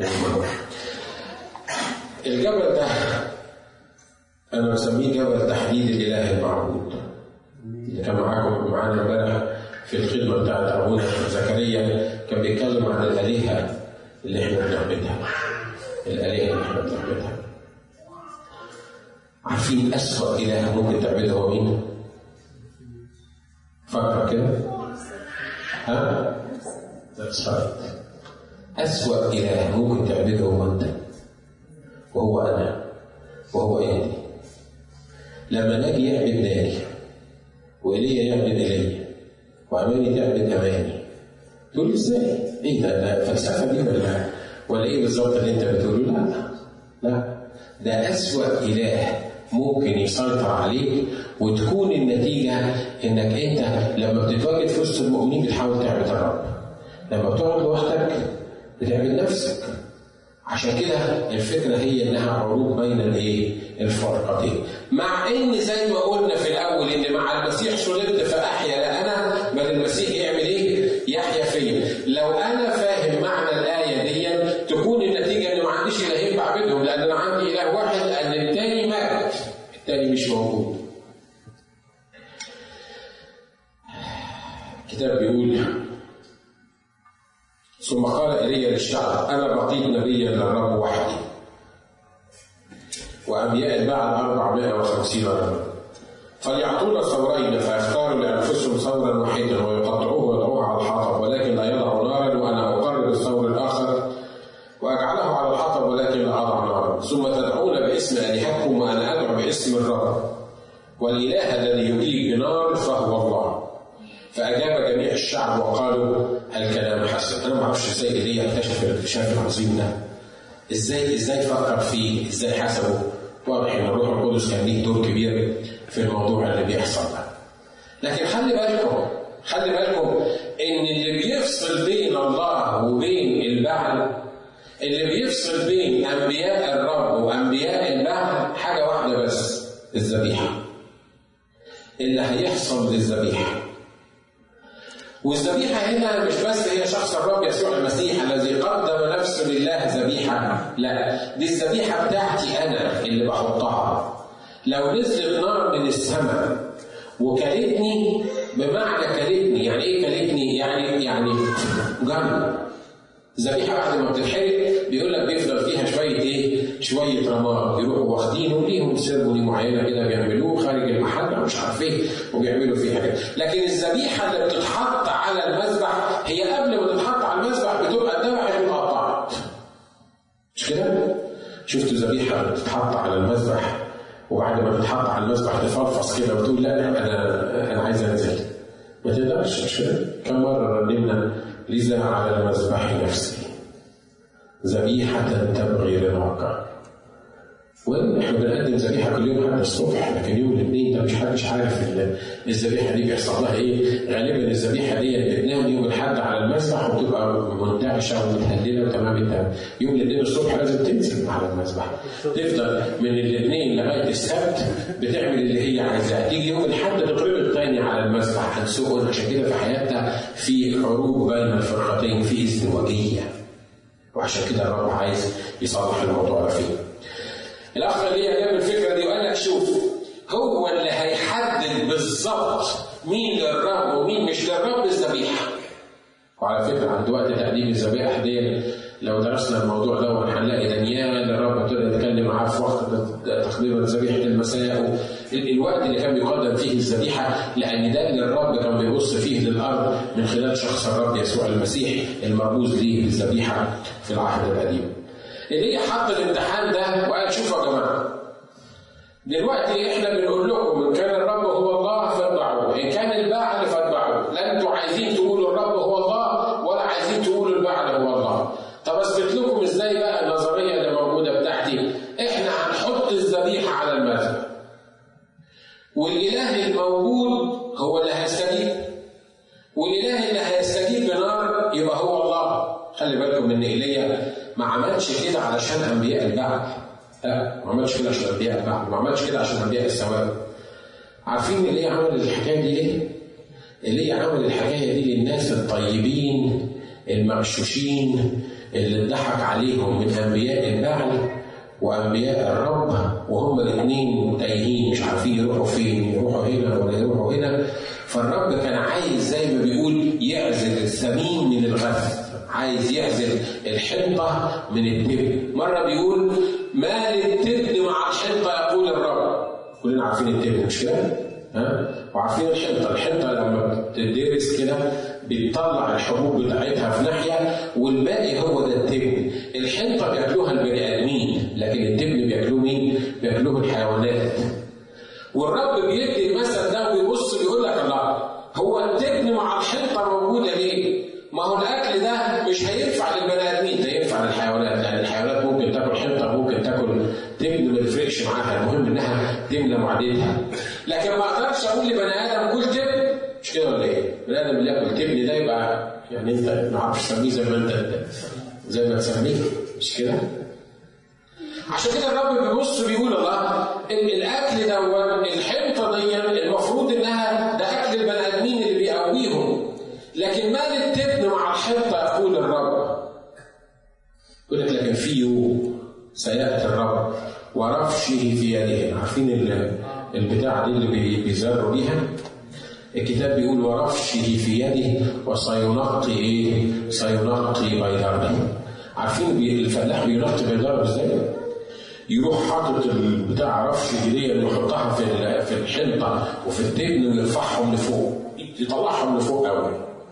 الجبل ده انا بسميه جبل تحديد الاله المعبود، اللي كان معاكم معانا امبارح في الخدمه بتاعت ابونا زكريا كان بيتكلم عن الالهه اللي احنا بنعبدها. الالهه اللي احنا بنعبدها. عارفين اسوأ اله ممكن تعبده هو مين؟ فكر كده. ها؟ That's right. أسوأ إله ممكن تعبده هو أنت وهو أنا وهو أنت. لما ناجي يعبد ناجي وإيليا يعبد إيليا وأماني تعبد أماني، تقول لي إزاي؟ إيه ده؟ ده فلسفة دي ولا ولا إيه بالظبط اللي أنت بتقوله؟ لا لا، ده أسوأ إله ممكن يسيطر عليك وتكون النتيجة إنك أنت لما بتتواجد في وسط المؤمنين بتحاول تعبد الرب، لما بتقعد لوحدك بتعبد نفسك. عشان كده الفكرة هي إنها عروض بين الإيه؟ الفرقتين. مع إن زي ما قلنا في الأول إن مع المسيح صلبت فأحيا لا أنا بل المسيح يعمل إيه؟ يحيا فيا. لو أنا فاهم معنى الآية دي تكون النتيجة إن ما عنديش إلهين بعبدهم، لأن أنا عندي إله واحد لأن التاني مات، التاني مش موجود. الكتاب بيقول ثم قال إيليا للشعب أنا بقيت نبيا للرب وحدي وأنبياء البعل أربعمائة وخمسين رجلا فليعطونا ثورين فيختاروا لأنفسهم ثورا واحدا ويقطعوه ويضعوه على الحطب ولكن لا يضعوا نارا وأنا أقرب الثور الآخر وأجعله على الحطب ولكن لا أضع نارا ثم تدعون باسم آلهتكم وأنا أدعو باسم الرب والإله الذي يجيب بنار فهو الله. فأجاب جميع الشعب وقالوا الكلام حسن. أنا ما أعرفش إزاي إيليا اكتشف الاكتشاف العظيم ده. إزاي إزاي فكر فيه؟ إزاي حسبه؟ واضح إن الروح القدس كان ليه دور كبير في الموضوع اللي بيحصل ده. لكن خلي بالكم خلي بالكم إن اللي بيفصل بين الله وبين البعل، اللي بيفصل بين أنبياء الرب وأنبياء البعل حاجة واحدة بس، الذبيحة. اللي هيحصل للذبيحة. والذبيحة هنا مش بس هي شخص الرب يسوع المسيح الذي قدم نفسه لله ذبيحة، لا، دي الذبيحة بتاعتي أنا اللي بحطها. لو نزلت نار من السماء وكلتني، بمعنى كلتني يعني إيه كلتني؟ يعني يعني جنب. الذبيحة بعد ما بتتحرق بيقول لك بيفضل فيها شوية إيه؟ شوية رماد، يروحوا واخدينه ليهم سيرموني معينة كده بيعملوه خارج المحل مش عارف إيه وبيعملوا فيها كده. لكن الذبيحة اللي بتتحط على المذبح هي قبل ما تتحط على المذبح بتبقى اتذبحت واتقطعت. مش كده؟ شفتوا الذبيحة اللي بتتحط على المذبح وبعد ما تتحط على المذبح تفلفص كده وتقول لا أنا أنا عايز أنزل. ما تقدرش. مش كده؟ كم مرة رنمنا لذا على المذبح نفسي ذبيحة تبغي رضاك. وإن إحنا بنقدم ذبيحة كل يوم حتى الصبح، لكن يوم الاثنين ده مش حدش عارف الذبيحة دي بيحصل لها إيه. غالبا الذبيحة دي بتنام يوم الأحد على المذبح وتبقى منتعشة ومتهللة وتمام التمام. يوم الاثنين الصبح لازم تنزل على المذبح، تفضل من الاثنين لغاية السبت بتعمل اللي هي عايزاه. تيجي يوم الأحد تقرب الثاني على المذبح هنسوق. عشان كده في حياتنا في حروب بين الفرقتين، في ازدواجية، وعشان كده الرب عايز يصلح الموضوع ده فيه. الأخ اللي جاب الفكرة دي وقال لك شوف هو اللي هيحدد بالظبط مين للرب ومين مش للرب الذبيحة. وعلى فكرة عند وقت تقديم الذبائح دي لو درسنا الموضوع ده هنلاقي دانيال الرب ابتدى يتكلم معاه في وقت تقديم ذبيحة المساء، الوقت اللي كان بيقدم فيه الذبيحة، لأن ده اللي الرب كان بيبص فيه للأرض من خلال شخص الرب يسوع المسيح المرموز ليه بالذبيحة في العهد القديم. اللي حط الامتحان ده وقال شوفوا يا جماعه دلوقتي احنا بنقول لكم ان كان الرب هو الله فاتبعوه، ان كان البعل فاتبعوه. لا انتوا عايزين تقولوا الرب هو الله ولا عايزين تقولوا البعل هو الله. طب اثبت لكم ازاي بقى النظريه اللي موجوده بتاعتي؟ احنا هنحط الذبيحه على المذبح والاله الموجود هو اللي هيستجيب، والاله اللي هيستجيب بنار يبقى هو خلي بالكم ان ايليا ما عملش كده علشان انبياء البعل، لا ما عملش كده عشان انبياء البعل، ما عملش كده عشان انبياء السواد. عارفين ايليا عمل الحكايه دي ليه؟ ايليا عمل الحكايه دي للناس الطيبين المغشوشين اللي اتضحك عليهم من انبياء البعل وانبياء الرب، وهم الاثنين تايهين مش عارفين يروحوا فين، يروحوا هنا ولا يروحوا هنا. فالرب كان عايز زي ما بيقول يعزل الثمين من الغث، عايز يعزل الحنطه من التبن. مره بيقول ما للتبن مع الحنطه يقول الرب. كلنا عارفين التبن مش كده؟ ها؟ وعارفين الحنطه، الحنطه لما بتدرس كده بتطلع الحبوب بتاعتها في ناحيه والباقي هو ده التبن. الحنطه بياكلوها البني ادمين، لكن التبن بياكلوه مين؟ بياكلوه الحيوانات. والرب بيدي المثل ده وبيبص بيقول لك الله هو التبن مع الحنطه موجوده ليه؟ ما هو الاكل ده مش هينفع للبني ادمين، ده ينفع للحيوانات، لان الحيوانات ممكن تاكل حنطه ممكن تاكل تبن ما يفرقش معاها، المهم انها تملى معدتها. لكن ما اقدرش اقول لبني ادم كل تبن، مش كده ولا ايه؟ بني ادم اللي ياكل تبن ده يبقى يعني انت ما عارفش تسميه زي ما انت زي ما تسميه، مش كده؟ عشان كده الرب بيبص بيقول الله الاكل ده الحنطه دي المفروض انها ده اكل البني ادمين اللي بيقويهم، لكن ما للتبن مع الحنطه يقول الرب. يقول لك لكن في يوم سياتي الرب ورفشه في يده. عارفين البتاعه دي اللي بيزاروا بيها؟ الكتاب بيقول ورفشه في يده وسينقي ايه؟ سينقي بيضربه. عارفين الفلاح بينقي بيضربه ازاي؟ يروح حاطط البتاع رفش دي اللي يحطها في في الحنطه وفي التبن ويرفعهم لفوق، يطلعهم لفوق قوي.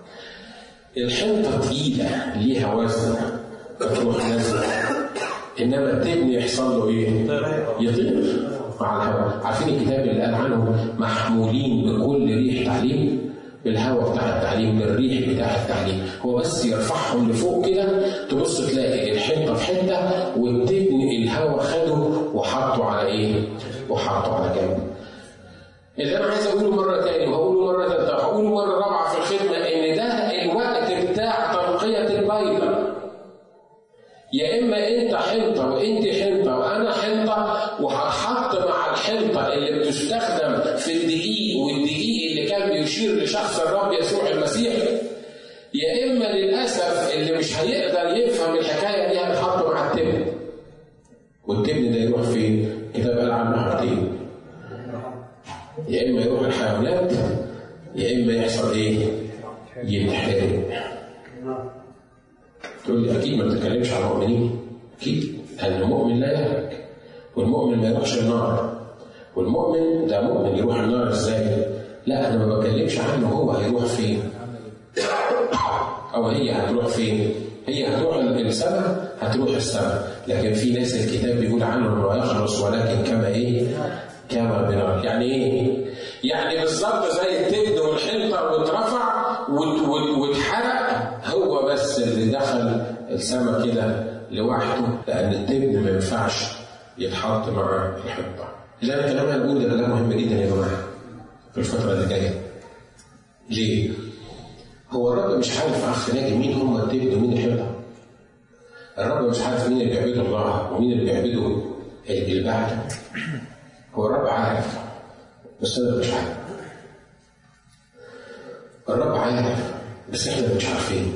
الحنطه تقيله ليها وزن فتروح نازله، انما التبن يحصل له ايه؟ يطير مع الهواء. عارفين الكتاب اللي قال عنهم محمولين بكل ريح تعليم؟ بالهواء بتاع التعليم، بالريح بتاع التعليم. هو بس يرفعهم لفوق كده تبص تلاقي الحنطه في حته والتبن الهواء خده وحطه على ايه؟ وحطه على جنب. اللي انا عايز اقوله مره ثانيه وهقوله مره ثالثه وهقوله مره رابعه في الخدمه ان ده الوقت بتاع تنقيه البيضه. يا اما انت حنطه وانت حنطه وانا حنطه وهتحط مع الحنطه اللي بتستخدم في الدقيق والدقيق اللي كان بيشير لشخص الرب يسوع المسيح، يا اما للاسف اللي مش هيقدر يفهم الحكايه دي هتحط مع التبن. والتبن ده يروح فين؟ الكتاب قال عنه حاجتين، يا اما يروح الحيوانات يا اما يحصل ايه؟ يتحرق. تقول لي اكيد ما بتتكلمش عن المؤمنين، اكيد لان المؤمن لا يهلك والمؤمن ما يروحش النار. والمؤمن ده مؤمن يروح النار ازاي؟ لا انا ما بتكلمش عنه هو هيروح فين او هي هتروح فين. هي هتروح السماء هتروح السماء، لكن في ناس الكتاب بيقول عنهم ويخلص ولكن كما ايه؟ كما بنار. يعني ايه؟ يعني بالظبط زي التبن والحنطه واترفع واتحرق، هو بس اللي دخل السماء كده لوحده، لان التبن ما ينفعش يتحط مع الحنطه. اللي انا كلامي هنقول ده كلام مهم جدا يا جماعه في الفتره اللي جايه. ليه؟ هو الرب مش عارف اخ ناجي مين هم التبن ومين الحنطه. الرب مش عارف مين اللي بيعبدوا الله ومين اللي بيعبدوا البعل. هو الرب عارف بس انا مش عارف. الرب عارف بس احنا مش عارفين.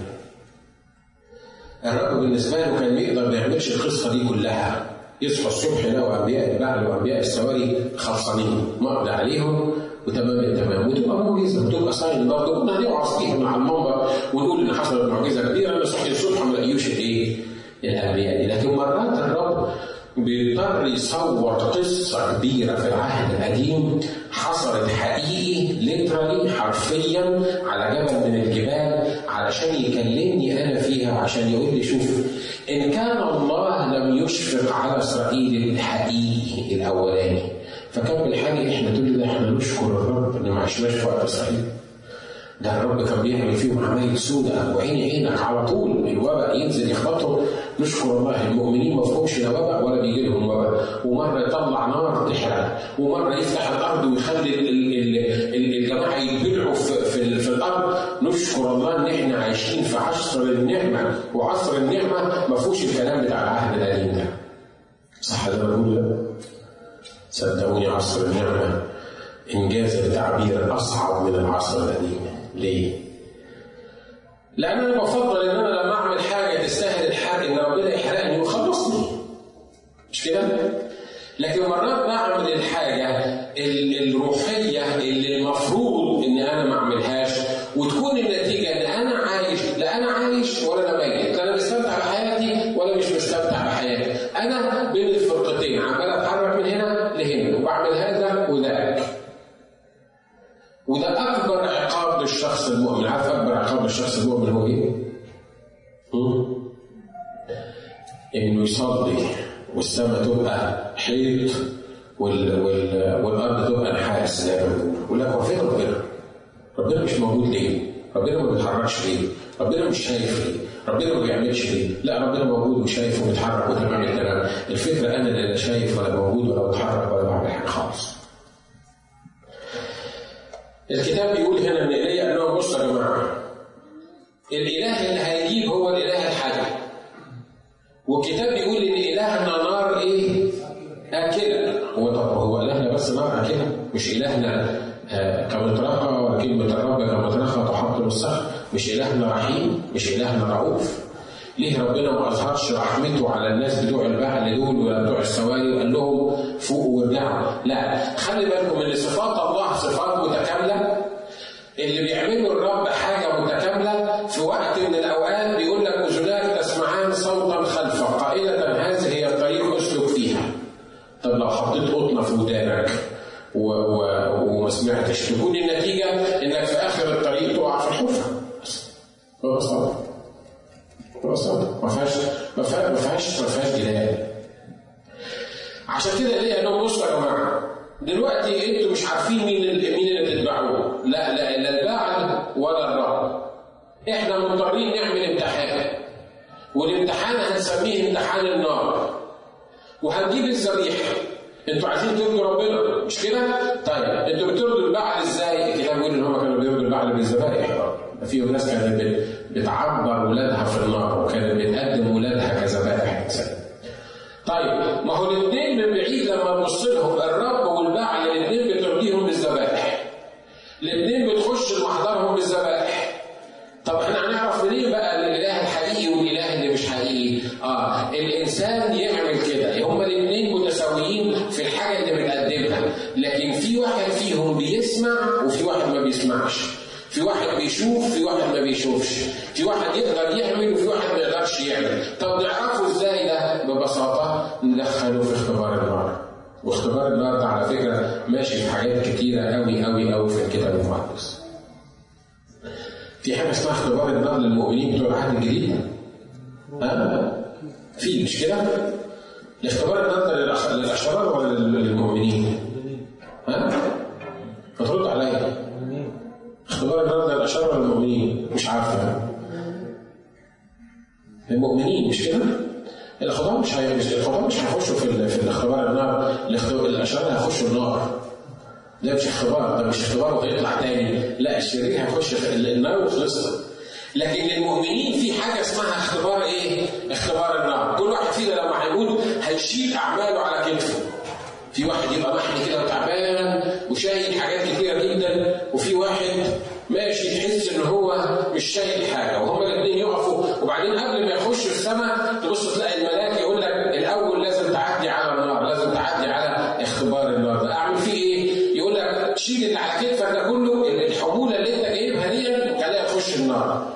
الرب بالنسبه له كان يقدر ما يعملش القصه دي كلها، يصحى الصبح يلاقوا انبياء البعل وانبياء السواري خلصانين مقضي عليهم وتمام التمام، وتبقى معجزه وتبقى ساين برضه. كنا هنوعظ فيهم على المنبر ونقول ان حصلت معجزه كبيره، بس صحي الصبح ما لقيوش الايه؟ الانبياء دي. لكن مرات الرب بيضطر يصور قصه كبيره في العهد القديم حصلت حقيقي ليترالي حرفيا على جبل من الجبال علشان يكلمني انا فيها وعشان يقول لي شوف ان كان الله لم يشفق على اسرائيل الحقيقي الاولاني فكان بالحاجه احنا تقول ده احنا نشكر الرب ان ما عشناش في وقت اسرائيل. ده الرب كان بيعمل فيهم عمايل سوداء وعيني عينك على طول الوباء ينزل يخبطهم. نشكر الله المؤمنين ما فيهمش لا وباء ولا بيجي لهم وباء، ومره يطلع نار تحرق، ومره يفتح الارض ويخلي الجماعه يتبلعوا في, في, في الارض نشكر الله ان احنا عايشين في عصر النعمه، وعصر النعمه ما فيهوش الكلام بتاع العهد القديم ده. صح ده بقول ده؟ صدقوني عصر النعمه انجاز التعبير اصعب من العصر القديم. ليه؟ لان انا بفضل ان انا لما اعمل حاجه تستاهل الحرق ان ربنا يحرقني ويخلصني. مش كده؟ لكن مرات بعمل الحاجه الروحيه اللي المفروض ان انا ما اعملهاش، وتكون النتيجه ان انا عايش، لا انا عايش ولا انا ميت، لا انا مستمتع بحياتي ولا مش مستمتع بحياتي، انا بين الفرقتين عمال اتحرك من هنا لهنا وبعمل هذا وذاك. وده اكبر عقاب للشخص المؤمن. عارف اكبر عقاب للشخص المؤمن هو ايه؟ انه يصلي والسماء تبقى حيط وال... وال... والارض تبقى نحاس زي ما بنقول، يقول لك هو فين ربنا؟ ربنا مش موجود ليه؟ ربنا ما بيتحركش ليه؟ ربنا مش شايف ليه؟ ربنا ما بيعملش ليه؟ لا ربنا موجود وشايف وبيتحرك وتمام التمام. الفكره انا اللي لا شايف ولا موجود ولا بتحرك ولا بعمل حاجه خالص. الكتاب بيقول هنا ان ايليا قال لهم بصوا يا جماعه، الاله اللي هيجيب هو الاله الحي. والكتاب بيقول ان الهنا نار ايه؟ اكله. هو طب هو الهنا بس نار اكله؟ مش الهنا آه كمطرقه وكلمه الرب كمطرقه تحطم الصخر؟ مش الهنا رحيم؟ مش الهنا رؤوف؟ ليه ربنا ما اظهرش رحمته على الناس بتوع البعل دول ولا بتوع السواري وقال لهم فوقوا وارجعوا؟ لا، خلي بالكم ان صفات الله صفات متكامله. اللي بيعمله الرب حاجه متكامله في وقت من الاوقات بيقول لك اذناك تسمعان صوتا خلفك قائله هذه هي الطريق اسلك فيها. طب لو حطيت قطنه في ودانك و... و... وما سمعتش، تكون النتيجه انك في اخر الطريق تقع في الحفره. ببساطه ببساطه ما فيهاش ما فيهاش ما فيهاش ما فيهاش جدال. عشان كده ليه انهم بصوا يا جماعه دلوقتي انتوا مش عارفين مين اللي مين اللي تتبعوه، لا لا لا البعل ولا الرب. احنا مضطرين نعمل امتحان، والامتحان هنسميه امتحان النار، وهنجيب الذبيحه. انتوا عايزين ترضوا ربنا مش كده؟ طيب انتوا بترضوا البعل ازاي؟ الكتاب بيقول ان هم كانوا بيرضوا البعل بالذبائح. فيهم ناس كانت بتعبر ولادها في النار وكانت بتقدم ولادها كذبائح. طيب ما هو الاثنين من بعيد لما تبص لهم الرب والبعل الاثنين بترضيهم بالذبائح. الاثنين بتخش لمحضرهم بالذبائح. طب احنا هنعرف منين بقى الاله الحقيقي والاله اللي مش حقيقي؟ اه الانسان يعمل كده، هما الاثنين متساويين في الحاجه اللي بتقدمها، لكن في واحد فيهم بيسمع وفي واحد ما بيسمعش، في واحد بيشوف في واحد ما بيشوفش، في واحد يقدر يعمل وفي واحد ما يقدرش يعمل. طب نعرفه ازاي ده؟ ببساطه ندخله في اختبار النار. واختبار النار ده على فكره ماشي في حاجات كتيره قوي قوي قوي في الكتاب المقدس. في حاجه اسمها اختبار النار للمؤمنين بتوع العهد الجديد. ها؟ في مش كده؟ الاختبار النار للاشرار ولا للمؤمنين؟ ها؟ فترد عليا. اختبار النار للاشرار ولا للمؤمنين؟ مش عارفه. المؤمنين مش كده؟ الخدام مش هي... مش الخدام مش هيخشوا في في الاختبار النار، الاشرار هيخشوا النار. ده مش اختبار، ده مش اختبار وهيطلع تاني، لا الشرير هيخش النار وخلصنا. لكن للمؤمنين في حاجه اسمها اختبار ايه؟ اختبار النار. كل واحد فينا لما هيموت هيشيل اعماله على كتفه. في واحد يبقى محني كده وتعبان وشايل حاجات كتيره جدا، وفي واحد ماشي تحس ان هو مش شايل حاجه، وهما الاثنين يقفوا. وبعدين قبل ما يخش السماء تبص تلاقي الملاك يقول لك الاول لازم تعدي على النار، لازم تعدي على اختبار النار ده. اعمل فيه ايه؟ يقول لك شيل اللي على كتفك ده كله، الحموله اللي انت جايبها دي خليها تخش النار.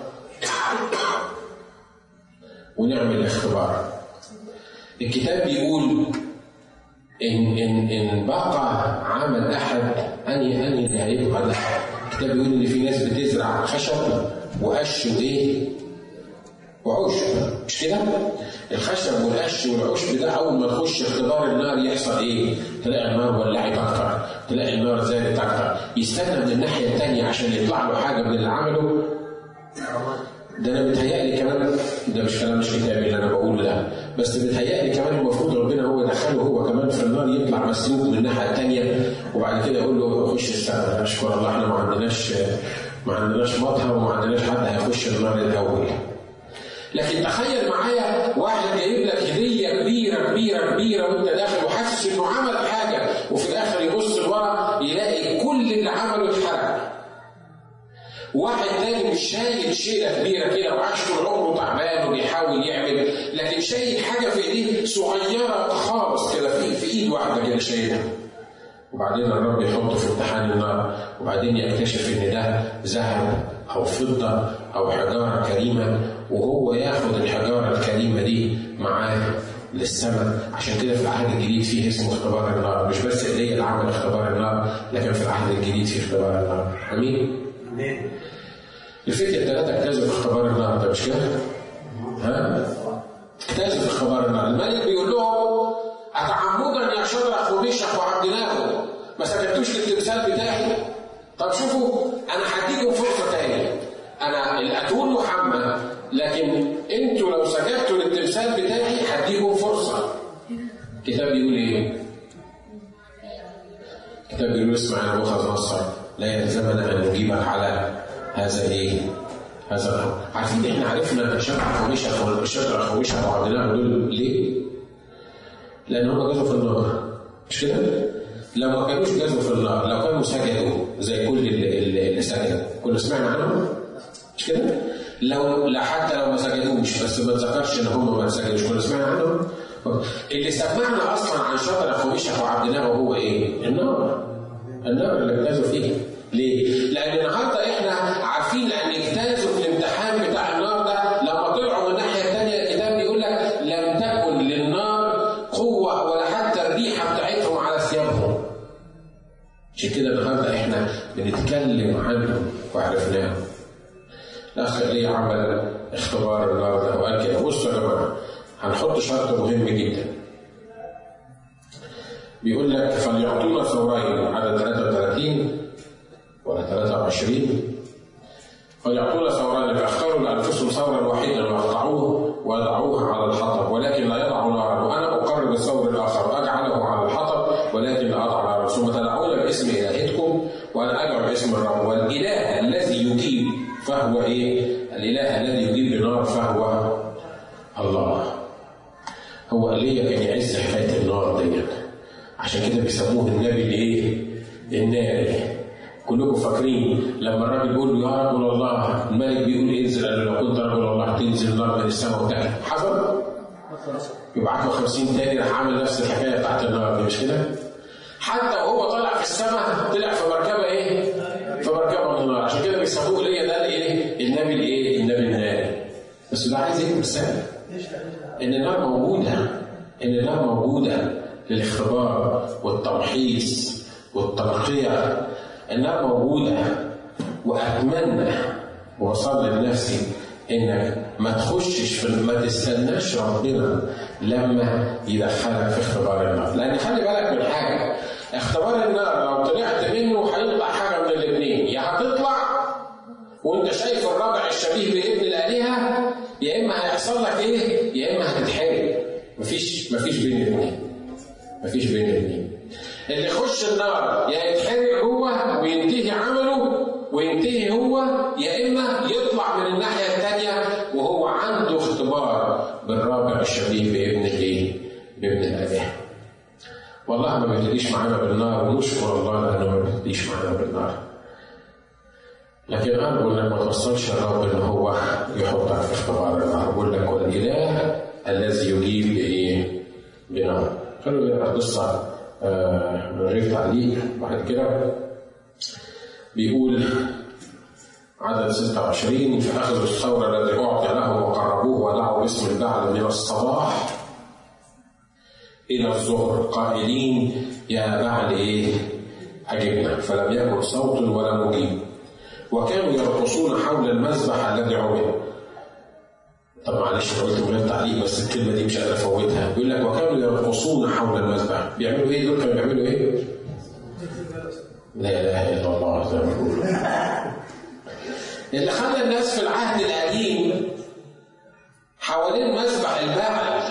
ونعمل الاختبار. الكتاب بيقول إن إن إن بقى عمل أحد أني أني اللي هيبقى ده. الكتاب بيقول إن في ناس بتزرع خشب وقش وإيه؟ وعشب، مش كده؟ الخشب والقش والعشب ده أول ما تخش اختبار النار يحصل إيه؟ تلاقي النار ولعت أكتر، تلاقي النار زادت أكتر، يستنى من الناحية التانية عشان يطلع له حاجة من اللي عمله. ده انا بيتهيألي كمان، ده مش كلام مش كتابي اللي انا بقوله ده، بس بيتهيألي كمان المفروض ربنا هو يدخله هو كمان في النار، يطلع مسلوق من الناحيه الثانيه، وبعد كده يقول له خش السماء. اشكر الله احنا ما عندناش ما عندناش مطهر وما عندناش حد هيخش النار الاول. لكن تخيل معايا واحد جايب لك هديه كبيره كبيره كبيره وانت داخل وحاسس انه عمل حاجه، وفي الاخر يبص لورا يلاقي كل اللي عمله اتحرق. واحد تاني مش شايل شيله كبيره كده وعاش طول عمره تعبان وبيحاول يعمل، لكن شايل حاجه في ايديه صغيره خالص كده في في ايد واحده كده شايلها. وبعدين الرب يحطه في امتحان النار، وبعدين يكتشف ان ده ذهب او فضه او حجاره كريمه، وهو ياخد الحجاره الكريمه دي معاه للسماء. عشان كده في العهد الجديد فيه اسمه اختبار النار، مش بس ايليا اللي عمل اختبار النار، لكن في العهد الجديد فيه اختبار النار. امين؟ امين. الفتية الثلاثة اجتازوا في اختبار النار ده، مش كده؟ ها؟ اجتازوا في اختبار النار. الملك بيقول لهم أتعمدا يا شدرخ وميشخ وعبدناغو ما سجدتوش للتمثال بتاعي؟ طب شوفوا أنا هديكم فرصة تاني. أنا الأتون محمد، لكن أنتوا لو سجدتوا للتمثال بتاعي هديكم فرصة. الكتاب بيقول إيه؟ الكتاب بيقول اسمع يا نبوخذ نصر لا يلزمنا أن نجيبك على هذا إيه؟ هذا الأمر. عارفين إحنا عرفنا شدرخ وميشخ والشدرخ وميشخ وعبدناغو دول ليه؟ لأن هم جازوا في النار، مش كده؟ لو ما كانوش جازوا في النار، لو كانوا سجدوا زي كل اللي, اللي سجدوا، كنا سمعنا عنهم؟ مش كده؟ لو لا حتى لو ما سجدوش، بس ما تذكرش إن هم ما سجدوش، كنا سمعنا عنهم؟ اللي سمعنا أصلاً عن شدرخ وميشخ وعبدناغو هو إيه؟ النار. النار اللي اجتازوا فيه. ليه؟ لأن النهارده إحنا عارفين لأن اجتازوا في الامتحان بتاع النار ده، لما طلعوا من الناحية الثانية الكتاب بيقول لك لم تكن للنار قوة ولا حتى الريحة بتاعتهم على ثيابهم. عشان كده النهارده احنا بنتكلم عنهم وعرفناهم. الأخ إيليا عمل اختبار النار ده وقال كده بصوا يا جماعة هنحط شرط مهم جدا. بيقول لك فليعطونا ثورين عدد ثلاثة وثلاثين ولا ثلاثة وعشرين. فليعطونا ثورين فاختاروا لأنفسهم ثورا واحدا ويقطعوه ويضعوه على الحطب ولكن لا يضعوا نارا، وأنا أقرب الثور الآخر وأجعله على الحطب ولكن لا أضع نارا، ثم تدعون باسم إلهتكم وأنا أدعو باسم الرب. والإله الذي يجيب فهو إيه؟ الإله الذي يجيب بنار فهو الله. هو إيليا كان يعز حكاية النار ديت، عشان كده بيسموه النبي الإيه؟ الناري. كلكم فاكرين لما الراجل بيقول له يا رجل الله، الملك بيقول انزل، قال له لو كنت رجل الله تنزل نار من السماء وتاكل. حصل؟ يبعت له خمسين تاني راح عامل نفس الحكايه بتاعت النار دي، مش كده؟ حتى وهو طلع في السماء طلع في مركبه ايه؟ في مركبه من النار، عشان كده بيسموه ليا ده الايه؟ النبي الايه؟ النبي الناري. بس ده عايز ايه رساله؟ ان النار موجوده، ان النار موجوده للاختبار والتمحيص والتنقيه. النار موجودة، وأتمنى وأصلي لنفسي إنك ما تخشش في ما تستناش ربنا لما يدخلك في اختبار النار، لأن خلي بالك من حاجة، اختبار النار لو طلعت منه هيطلع حاجة من الاثنين، يا هتطلع وأنت شايف الرابع الشبيه بابن الآلهة، يا إما هيحصل لك إيه؟ يا إما هتتحرق. مفيش مفيش بين الاثنين. مفيش بين الاثنين. اللي يخش النار يا يتحرق هو وينتهي عمله وينتهي هو، يا إما يطلع من الناحية الثانية وهو عنده اختبار بالرابع الشبيه بابن الايه؟ بابن الآلهة. والله ما بيبتديش معانا بالنار، ونشكر الله لأنه ما بيبتديش معانا بالنار. لكن أنا بقول لك ما توصلش الرب إن هو يحطك في اختبار النار. بقول لك والإله الذي يجيب بإيه؟ بنار. خلوا نقرأ قصة آه من غير تعليق بعد كده. بيقول عدد ستة وعشرين فأخذوا الثور الذي أعطي لهم وقربوه ودعوا باسم البعل من الصباح إلى الظهر قائلين يا بعل إيه؟ أجبنا، فلم يكن صوت ولا مجيب، وكانوا يرقصون حول المذبح الذي عمل. طب معلش قلت من غير تعليق بس الكلمة دي مش قادر أفوتها. بيقول لك وكانوا يرقصون حول المذبح. بيعملوا إيه دول؟ كانوا بيعملوا إيه؟ لا إله إلا الله زي ما بيقولوا. اللي خلى الناس في العهد القديم حوالين مذبح البعل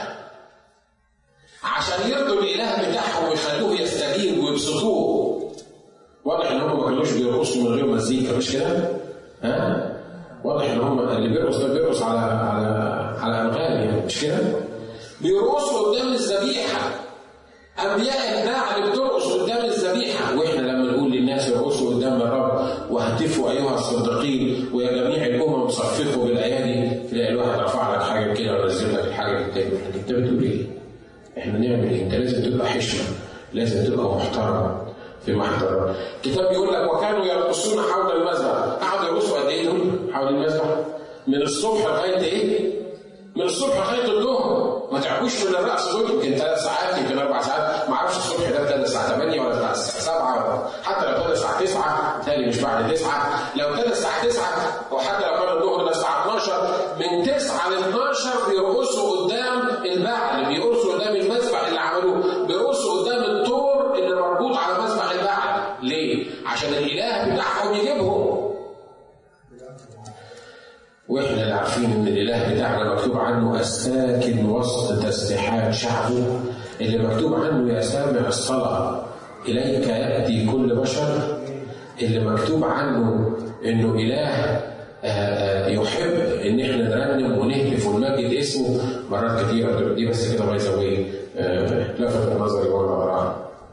عشان يرضوا الإله بتاعهم ويخلوه يستجيب ويبسطوه. واضح إن هم ما كانوش بيرقصوا من غير مزيكا، مش كده؟ ها؟ واضح ان هم اللي بيرقص ده بيرقص على على على انغام، مش كده؟ بيرقصوا قدام الذبيحه. انبياء البعل بترقص قدام الذبيحه، واحنا لما نقول للناس يرقصوا قدام الرب وهتفوا ايها الصديقين ويا جميع الامم صفقوا بالايادي، تلاقي الواحد رفع لك حاجه كده ونزل لك الحاجه التانيه. انت بتقول ايه؟ احنا نعمل ايه؟ انت لازم تبقى حشمه، لازم تبقى محترم في محضر. الكتاب بيقول لك وكانوا يرقصون حول المذبح. قعدوا يرقصوا قد ايه دول حول المذبح؟ من الصبح لغايه ايه؟ من الصبح لغايه الظهر. ما تعبوش من الرقص دول، يمكن ثلاث ساعات يمكن اربع ساعات، ما اعرفش الصبح ده ابتدى الساعه ثمانية ولا الساعه سبعة، حتى لو ابتدى الساعه تسعة تاني مش بعد تسعة، لو ابتدى الساعه تسعة وحتى لو كان الظهر ده الساعه اتناشر، من تسعة ل اتناشر بيرقصوا قدام البعل، بيرقصوا قدام المذبح اللي عملوه، بيرقصوا قدام الطور اللي مربوط على مذبح البعل. ليه؟ عشان الاله بتاعهم يجيبهم. واحنا اللي عارفين ان الاله بتاعنا مكتوب عنه الساكن وسط تسبيحات شعبه، اللي مكتوب عنه يا سامع الصلاه اليك ياتي كل بشر، اللي مكتوب عنه انه اله يحب ان احنا نرنم ونهتف ونمجد اسمه. مرات كثيره دي بس كده باي ذا واي لفت نظري وانا بقراها.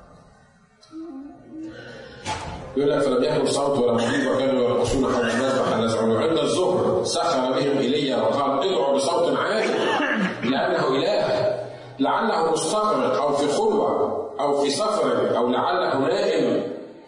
يقول لك فلم يكن صوت ولا مخيط وكانوا يرقصون حول المذبح الذي عملوا. عند الظهر سخر بهم ايليا وقال ادعوا بصوت عالي لانه اله، لعله مستقر او في خلوه او في سفر او لعله نائم.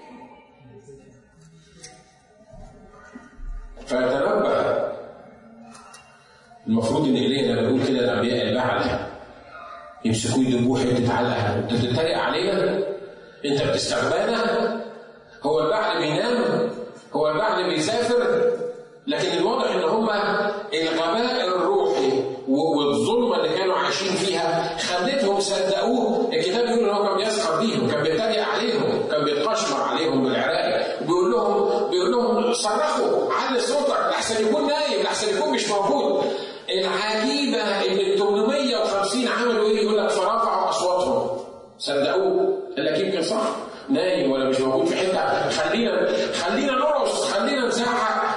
فيتنبه. المفروض ان ايليا لما يقول كده الانبياء البعل يمسكوه يدبوه حته علقه. انت بتتريق علينا؟ انت بتستغبانا؟ هو البعل بينام؟ هو البعل بيسافر؟ لكن الواضح ان هم الغباء الروحي والظلمه اللي كانوا عايشين فيها خلتهم صدقوه. الكتاب بيقول ان هو كان بيسخر بيهم، كان بيتريق عليهم، كان بيتقشمر عليهم بالعراق، بيقول لهم بيقول لهم صرخوا علي صوتك لحسن يكون نايم، لحسن يكون مش موجود. العجيبه ان ال ثمانمية وخمسين عملوا ايه؟ يقول لك فرفعوا اصواتهم صدقوه. قال لك يمكن صح، نايم ولا مش موجود في حته، خلينا خلينا نرقص، خلينا نزعق.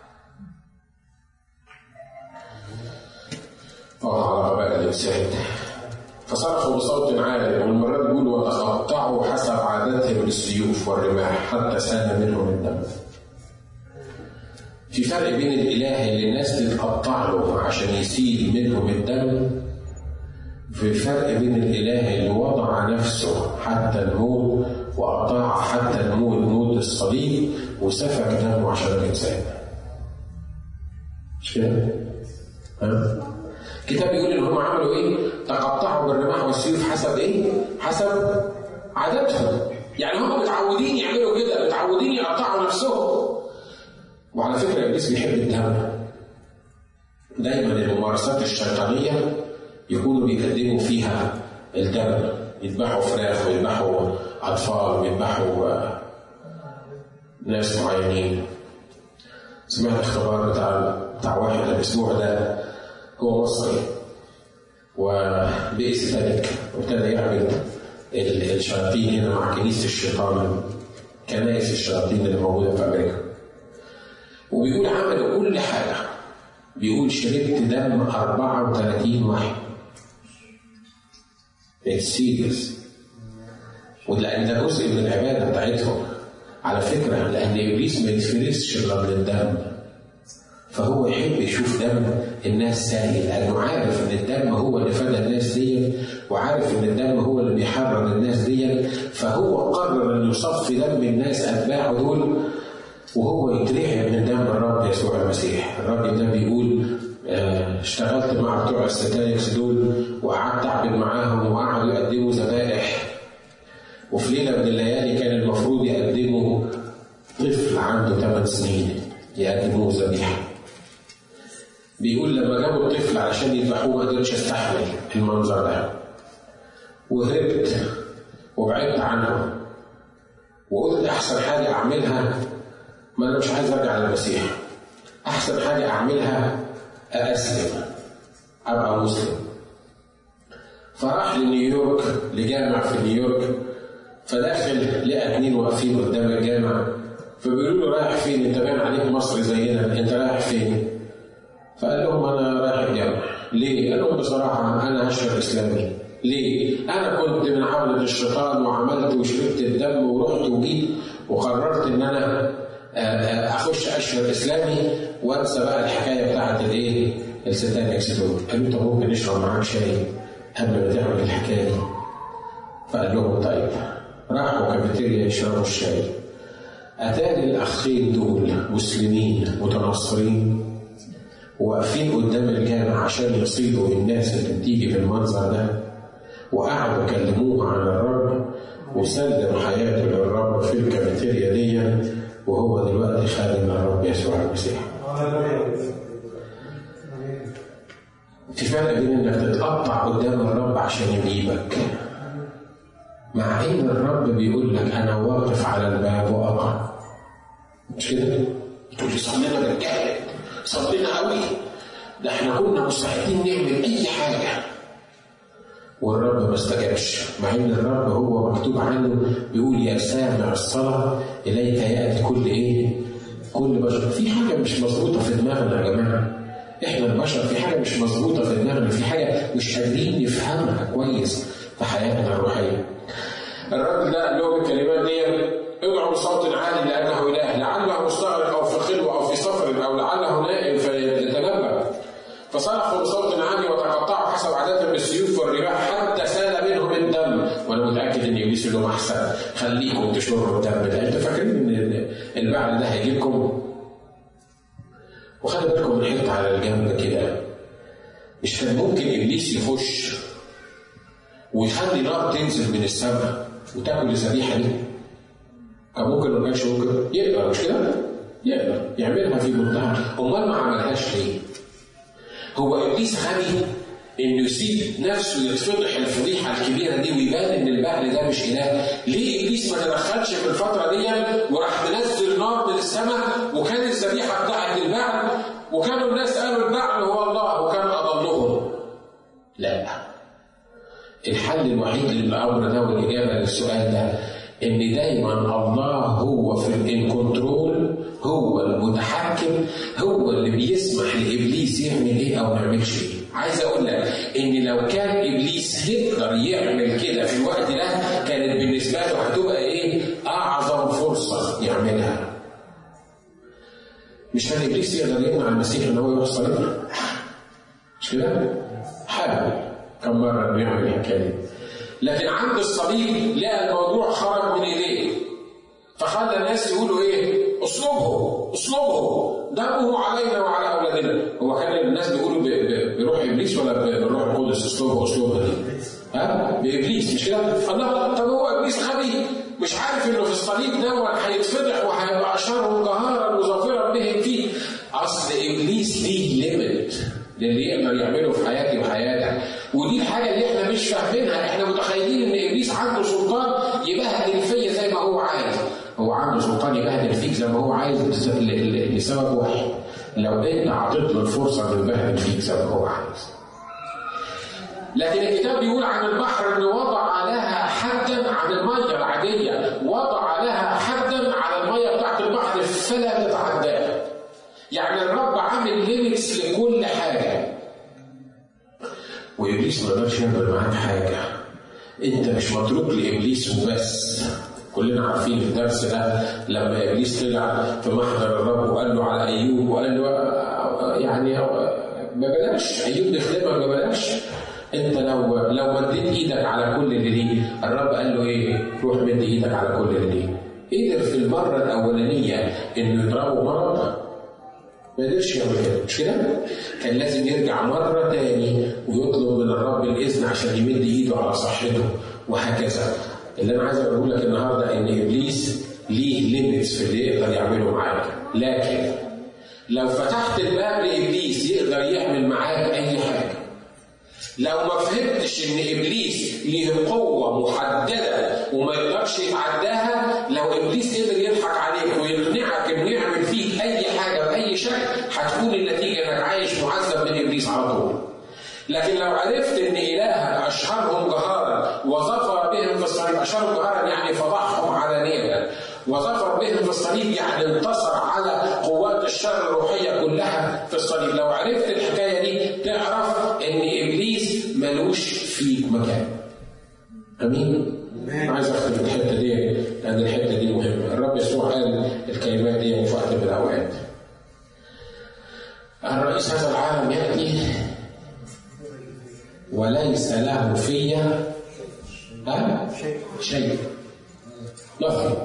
اه على غباء الانسان. فصرخوا بصوت عالي، والمرات بيقولوا وتقطعوا حسب عادتهم بالسيوف والرماح حتى سال منهم الدم. في فرق بين الاله اللي الناس تتقطع له عشان يسيل منهم الدم، في فرق بين الاله اللي وضع نفسه حتى الموت وأطاع حتى الموت موت الصليب وسفك دمه عشان الإنسان. مش كده؟ ها؟ الكتاب بيقول إن هم عملوا إيه؟ تقطعوا بالرماح والسيوف حسب إيه؟ حسب عاداتهم. يعني هم متعودين يعملوا كده، متعودين يقطعوا نفسهم. وعلى فكرة إبليس بيحب الدم. دايما الممارسات الشيطانية يكونوا بيقدموا فيها الدم، يذبحوا فراخ ويذبحوا أطفال ويذبحوا ناس معينين. سمعت اختبار بتاع بتاع واحد الأسبوع ده، هو مصري وبقي ساتانيك وابتدى يعمل الشياطين هنا مع كنيسة الشيطان، كنائس الشياطين اللي موجودة في أمريكا. وبيقول عملوا كل حاجة. بيقول شربت دم أربعة وثلاثين واحد. It's serious. ولأن ده جزء من العبادة بتاعتهم. على فكرة لأن إبليس ما يتفرسش إلا من الدم، فهو يحب يشوف دم الناس سائل، لأنه عارف إن الدم هو اللي فدى الناس دي، وعارف إن الدم هو اللي بيحرر الناس دي، فهو قرر إنه يصفي دم الناس أتباعه دول وهو يترعب من دم الرب يسوع المسيح. الرب ده بيقول اه اشتغلت مع بتوع الستايكس دول وقعدت أعبد معاهم وقعدوا يقدموا ذبائح، وفي ليلة من الليالي كان المفروض يقدموا طفل عنده ثمان سنين يقدموه ذبيحة. بيقول لما جابوا الطفل علشان يذبحوه ما قدرتش استحمل المنظر ده، وهربت وبعدت عنه وقلت أحسن حاجة أعملها، ما أنا مش عايز أرجع للمسيح، أحسن حاجة أعملها أسلم أبقى مسلم. فراح لنيويورك لجامع في نيويورك، فداخل لقى اتنين واقفين قدام الجامع فبيقولوا له رايح فين؟ انت باين عليك مصري زينا، انت رايح فين؟ فقال لهم انا رايح الجامع. ليه؟ قال لهم بصراحه انا هشرب اسلامي. ليه؟ انا كنت من عملة الشيطان وعملت وشربت الدم ورحت وجيت وقررت ان انا اخش اشرب اسلامي وانسى بقى الحكايه بتاعت الايه؟ الستات يكسدون. قالوا انت ممكن نشرب معاك شاي قبل ما تعمل الحكايه دي؟ فقال لهم طيب. راحوا كافيتيريا يشربوا الشاي. اتاري الاخين دول مسلمين متنصرين واقفين قدام الجامع عشان يصيدوا الناس اللي بتيجي بالمنظر ده، وقعدوا كلموه عن الرب وسلم حياته للرب في الكافيتيريا دي، وهو دلوقتي خادم الرب يسوع المسيح. في فرق بين انك تتقطع قدام الرب عشان يجيبك، مع ان الرب بيقول لك انا واقف على الباب واقع. مش كده؟ تقول لي صلينا بالجهد، صلينا قوي، ده احنا كنا مستعدين نعمل اي حاجه والرب ما استجابش، مع ان الرب هو مكتوب عنه بيقول يا سامع الصلاه اليك ياتي كل ايه؟ كل بشر. في حاجه مش مظبوطه في دماغنا يا جماعه، احنا البشر في حاجه مش مظبوطه في دماغنا، في حاجه مش قادرين نفهمها كويس في حياتنا الروحيه. الراجل ده قال لهم الكلمات دي: ادعوا بصوت عالي لانه اله، لعله مستغرق او في خلوه او في سفر او لعله نائم فيتنبأ. فصرخوا بصوت عالي وتقطعوا حسب عاداتهم بالسيوف والرماح حتى سال منهم الدم. وانا متاكد ان ابليس لهم احسن، خليكم تشربوا الدم ده. انتوا فاكرين ان البعل ده هيجي لكم؟ وخلي بالكم من حته على الجنب كده، مش كان ممكن ابليس يخش ويخلي نار تنزل من السماء وتاكل الذبيحه دي؟ كان ممكن ما كانش ممكن؟ يقدر، مش كده؟ يقدر يعملها في منتهى. امال ما عملهاش ليه؟ هو ابليس غبي انه يسيب نفسه يتفضح الفضيحه الكبيره دي ويبان ان البعل ده مش اله؟ ليه ابليس ما تدخلش في الفتره دي وراح منزل نار من السماء وكان الذبيحه بتاعت البعل وكانوا الناس قالوا البعل هو الله وكان اضلهم؟ لا، الحل الوحيد للامر ده والاجابه للسؤال ده ان دايما الله هو في الكنترول، هو المتحكم، هو اللي بيسمح لابليس يعمل ايه او ما يعملش ايه. عايز اقول لك ان لو كان ابليس يقدر يعمل كده في الوقت ده كانت بالنسبه له هتبقى ايه؟ اعظم فرصه يعملها. مش كان ابليس يقدر يمنع المسيح ان هو يروح صليب؟ مش كده؟ حاول كم مره انه يعمل الحكايه، لكن عند الصليب لقى الموضوع خرج من ايديه، فخلى الناس يقولوا ايه؟ اصلبه اصلبه دمه علينا وعلى اولادنا. هو كان الناس بيقولوا بروح ابليس ولا بالروح القدس؟ اصلبه اصلبه دي ها؟ بابليس، مش كده؟ الله، طب هو ابليس غبي مش عارف انه في الصليب ده هيتفضح وهيبقى اشرهم جهارا وظافرا بهم فيه. اصل ابليس ليه ليميت للي يقدر يعمله في حياتي وحياتك، ودي الحاجه اللي احنا مش فاهمينها. احنا متخيلين ان ابليس عنده سلطان يبهدل فيا زي ما هو عايز. هو عنده سلطان يبهدل فيك زي ما هو عايز لسبب واحد: لو انت عطيت له الفرصه انه يبهدل فيك زي ما هو عايز. لكن الكتاب بيقول عن البحر انه وضع لها حدا، عن الميه العاديه وضع لها حدا على الميه بتاعت البحر فلا تتعداها. يعني الرب عامل ليميتس لكل حاجه، وابليس ما يقدرش يعمل معاك حاجه. انت مش متروك لابليس وبس. كلنا عارفين الدرس ده لما ابليس طلع في محضر الرب وقال له على ايوب وقال له يعني ما بلاش ايوب نخدمك، ما بلاش. انت لو لو مديت ايدك على كل اللي ليه، الرب قال له ايه؟ روح مد ايدك على كل اللي ليه. قدر في المره الاولانيه انه يضربه مرض، ما قدرش يعمل كده، مش كده؟ كان لازم يرجع مرة تاني ويطلب من الرب الإذن عشان يمد إيده على صحته وهكذا. اللي أنا عايز أقول لك النهاردة إن إبليس ليه ليميتس في اللي يقدر يعمله معاك، لكن لو فتحت الباب لإبليس يقدر يعمل معاك أي حاجة. لو ما فهمتش إن إبليس ليه قوة محددة وما يقدرش يتعداها، لو إبليس قدر يضحك عليك ويقنعك إنه يعمل فيك أي حاجة بأي شكل، هتكون النتيجة إنك عايش معذب من إبليس على طول. لكن لو عرفت إن إلهك أشهرهم جهارا وظفر بهم في الصليب، أشهرهم جهارا يعني فضحهم علانية وظفر بهم في الصليب، يعني انتصر على قوات الشر الروحية كلها في الصليب. لو عرفت الحكاية دي تعرف ان ابليس ملوش فيك مكان. امين. عايز اختم الحته دي لان الحته دي مهمه. الرب يسوع قال الكلمات دي في وقت من الاوقات: الرئيس هذا العالم ياتي وليس له فيا شيء. nothing.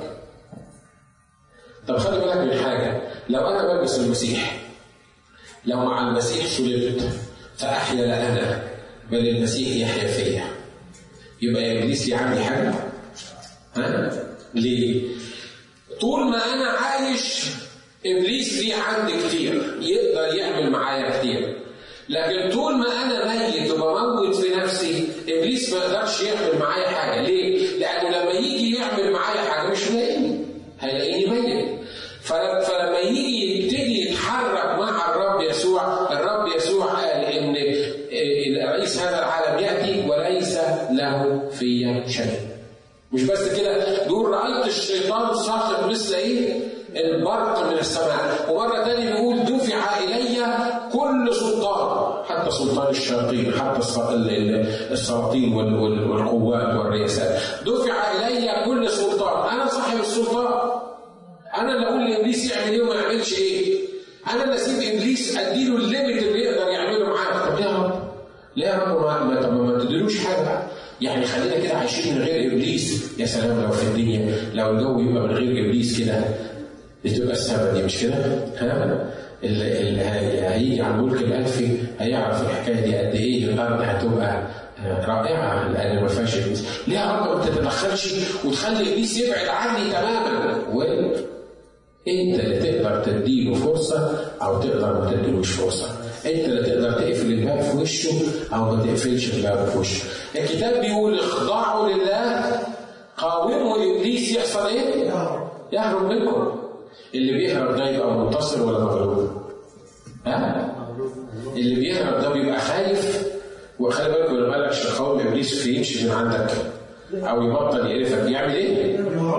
طب خلي بالك من حاجه، لو انا بلبس المسيح، لو مع المسيح صلبت فاحيا لا انا بل المسيح يحيا فيا، يبقى ابليس عندي حاجه؟ ها؟ ليه؟ طول ما انا عايش ابليس ليه عندي كتير، يقدر يعمل معايا كتير. لكن طول ما انا ميت وبموت في نفسي ابليس ما يقدرش يعمل معايا حاجه. ليه؟ لانه لما يجي يعمل معايا حاجه مش هيلاقيني، هيلاقيني ميت. فلما يجي يبتدي يتحرك مع الرب يسوع، الرب يسوع قال ان رئيس هذا العالم ياتي وليس له في شيء. مش بس كده، دول رأيت الشيطان ساقط مثل ايه؟ البرق من السماء. ومرة تانية بيقول دفع إلي كل سلطان، حتى سلطان الشياطين، حتى السلاطين والقوات والرياسات. دفع إلي كل سلطان، أنا صاحب السلطان. أنا اللي أقول لإبليس يعمل إيه وما يعملش إيه. أنا اللي أسيب إبليس أديله الليمت اللي يقدر يعمله معاك. طب ليه يا رب؟ ليه يا رب ما ما تديلوش حاجة؟ يعني خلينا كده عايشين من غير إبليس. يا سلام لو في الدنيا لو الجو يبقى من غير إبليس كده، بتبقى السما دي مش كده؟ ها؟ اللي هيجي على الملك الألفي هيعرف الحكاية دي قد إيه الأرض هتبقى رائعة لأن ما فيهاش إبليس. ليه يا رب ما تتدخلش وتخلي إبليس يبعد عني تماما؟ وين؟ أنت اللي تقدر تديله فرصة أو تقدر ما تديلوش فرصة. أنت اللي تقدر تقفل الباب في وشه أو ما تقفلش الباب في وشه. الكتاب بيقول اخضعوا لله، قاوموا إبليس، يحصل إيه؟ يهرب منكم. اللي بيهرب ده يبقى منتصر ولا مغلوب؟ ها؟ اللي بيهرب ده بيبقى خايف. وخلي بالك لما قال لك قاوم إبليس في يمشي من عندك أو يبطل يقرفك، يعمل إيه؟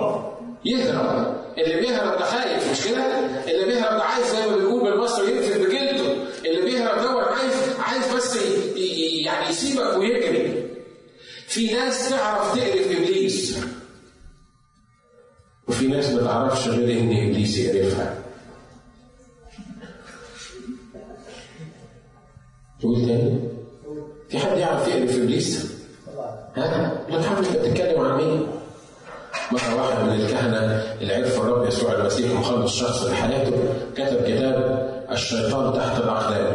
يهرب. اللي بيهرب ده خايف مش كده؟ اللي بيهرب ده عايز زي ما بنقول بالمصري يقفل بجلده. اللي بيهرب ده عايز عايز بس يعني يسيبك ويجري. في ناس تعرف تقرف إبليس وفي ناس ما تعرفش غير إن إبليس يقرفها. تقول تاني؟ في حد يعرف يقرف إبليس؟ ها؟ ما تعرفش بتتكلم عن مين؟ مرة واحد من الكهنة اللي عرف الرب يسوع المسيح مخلص شخص لحياته كتب كتاب الشيطان تحت الأقدام.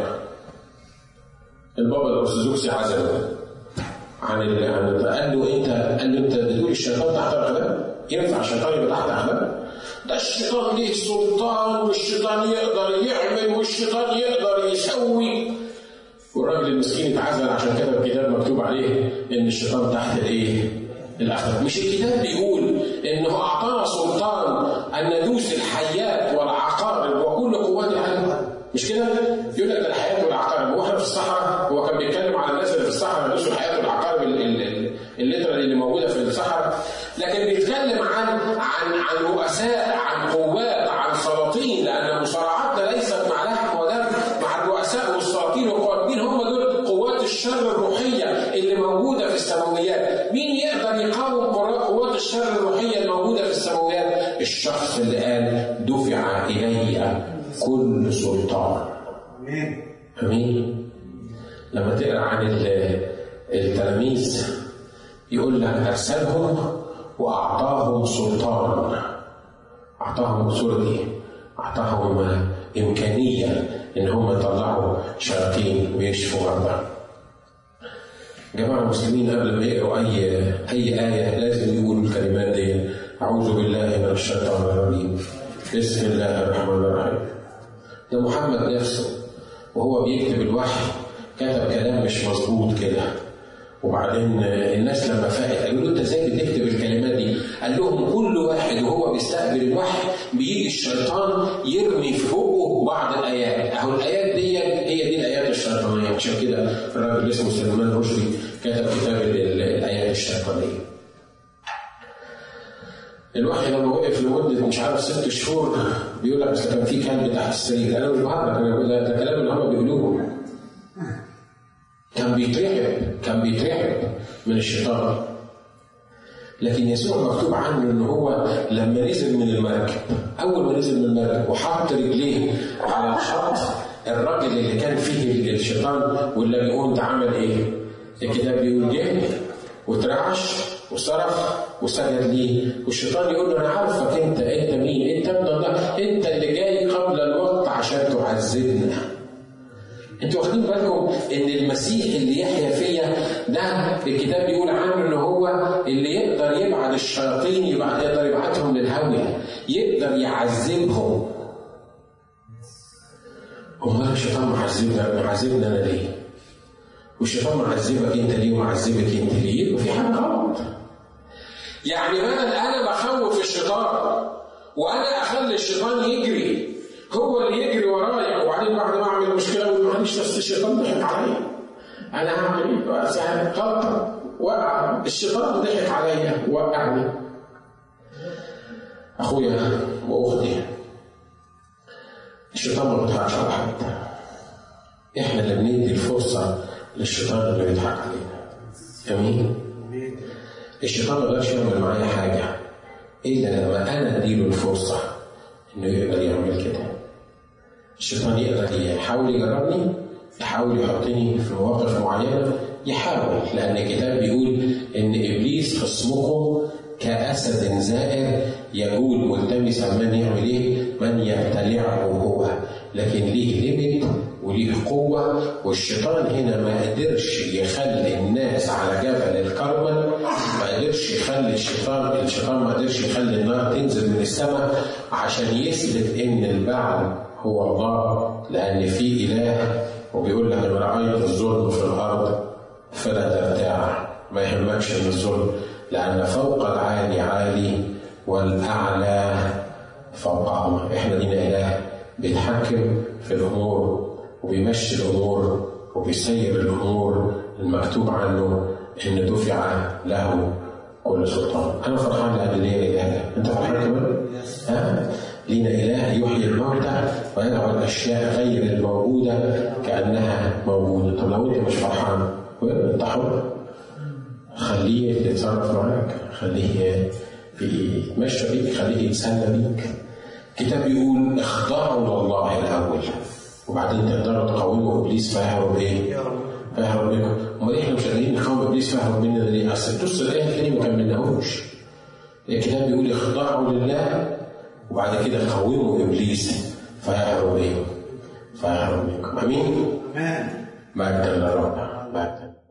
البابا الأرثوذكسي عزله عن ال قال له أنت قال له أنت بتقول الشيطان تحت الأقدام؟ ينفع الشيطان يبقى تحت الأقدام؟ ده الشيطان ليه سلطان والشيطان يقدر يعمل والشيطان يقدر يسوي. والراجل المسكين اتعزل عشان كتب كتاب مكتوب عليه إن الشيطان تحت الإيه؟ الأقدام. مش الكتاب بيقول إنه أعطانا سلطان أن ندوس الحيات والعقارب وكل قوات العالم؟ مش كده؟ يقول لك الحيات والعقارب. واحنا في الصحراء هو كان بيتكلم على الناس اللي في الصحراء يدوسوا الحيات والعقارب الليترال اللي موجوده في الصحراء، لكن بيتكلم عن عن عن رؤساء، عن قوات، عن سلاطين، لأن مصارعاتنا ليست مع لحم ودم، مع الرؤساء والسلاطين والقوات. مين هم دول؟ قوات الشر الروحيه اللي موجوده في السماويات. مين يقدر يقاوم قوات الشر الروحيه الموجوده في السماويات؟ الشخص اللي قال دفع الي كل سلطان. امين. لما تقرا عن التلاميذ يقول لك ارسلهم واعطاهم سلطان، اعطاهم سلطه، اعطاهم امكانيه ان هم يطلعوا شياطين ويشفوا مرضى. جماعه المسلمين قبل ما يقروا اي اي ايه لازم يقولوا الكلمات دي: اعوذ بالله من الشيطان الرجيم، بسم الله الرحمن الرحيم. ده محمد نفسه وهو بيكتب الوحي كتب كلام مش مظبوط كده، وبعدين الناس لما فاقت قالوا له انت ازاي بتكتب الكلمات دي؟ قال لهم كل واحد وهو بيستقبل الوحي بيجي الشيطان يرمي في بقه بعض الايات، اهو الايات دي هي دي الايات الشيطانيه. عشان كده الراجل اسمه سليمان رشدي كتب كتاب الايات الشيطانيه. الوحي لما وقف لمده مش عارف ست شهور بيقول لك اصل كان في كلب تحت السرير. انا مش بهرج، ده كلام اللي هم بيقولوه. كان بيترعب كان بيترعب من الشيطان. لكن يسوع مكتوب عنه ان هو لما نزل من المركب، اول ما نزل من المركب وحط رجليه على الشط، الراجل اللي كان فيه الشيطان واللاجئون ده عمل ايه؟ الكتاب بيقول جه وترعش وصرخ وسجد ليه، والشيطان يقول له انا عارفك انت انت مين؟ انت ابن الله، انت اللي جاي قبل الوقت عشان تعذبنا. انتوا واخدين بالكم ان المسيح اللي يحيا فيا ده الكتاب بيقول عنه ان هو اللي يقدر يبعد الشياطين، يبعد يقدر يبعتهم للهوية، يقدر يعذبهم. امال الشيطان معذبنا معذبنا انا ليه؟ والشيطان معذبك انت ليه ومعذبك انت ليه؟ يبقى في حاجه غلط. يعني بدل انا بخوف الشيطان وانا اخلي الشيطان يجري، هو اللي يجري ورايا، وبعدين بعد ما اعمل مشكله اقول معلش بس الشيطان ضحك عليا، انا هعمل ايه؟ غلطه وقع، الشيطان ضحك عليا وقعني. اخويا واختي، الشيطان ما بيضحكش على حد، احنا اللي بندي الفرصه للشيطان اللي بيضحك علينا. امين؟ الشيطان ما يقدرش يعمل معايا حاجه الا لما انا اديله الفرصه انه يقدر يعمل كده. الشيطان يقدر يحاول يجربني، يحاول يحطني في مواقف معينه، يحاول، لان الكتاب بيقول ان ابليس خصمكم كاسد زائر يجول ملتمسا من يعمل ايه؟ من يبتلعه هو، لكن ليه ليميت وليه قوه. والشيطان هنا ما قدرش يخلي الناس على جبل الكرمل، ما قدرش يخلي الشيطان الشيطان ما قدرش يخلي النار تنزل من السماء عشان يثبت ان البعل هو الله، لان في اله. وبيقول لك ان رايت الظلم في الارض فلا ترتاع، ما يهمكش من الظلم، لان فوق العالي عالي والاعلى فوق أعمى. احنا لينا اله بيتحكم في الامور وبيمشي الامور وبيسير الامور المكتوب عنه ان دفع له كل سلطان. انا فرحان لان لينا اله ده. انت فرحان كمان؟ ها؟ لينا اله يحيي الموتى ويجعل الاشياء غير الموجوده كانها موجوده. طب لو انت مش فرحان انت حر، خليه يتصرف معاك، خليه يتمشى بيك، خليه يتسلى بيك. الكتاب بيقول اخضعوا لله الاول وبعدين تقدروا تقاوموا ابليس فيهرب ايه؟ فيهرب منكم. امال احنا مش قادرين نقاوم ابليس فيهرب مننا ليه؟ اصل بص الايه الثانيه ما كملناهوش. الكتاب بيقول اخضعوا لله وبعد كده قاوموا ابليس فيهرب ايه؟ فيهرب منكم. امين؟ امين. مجدا للرب. مجدا.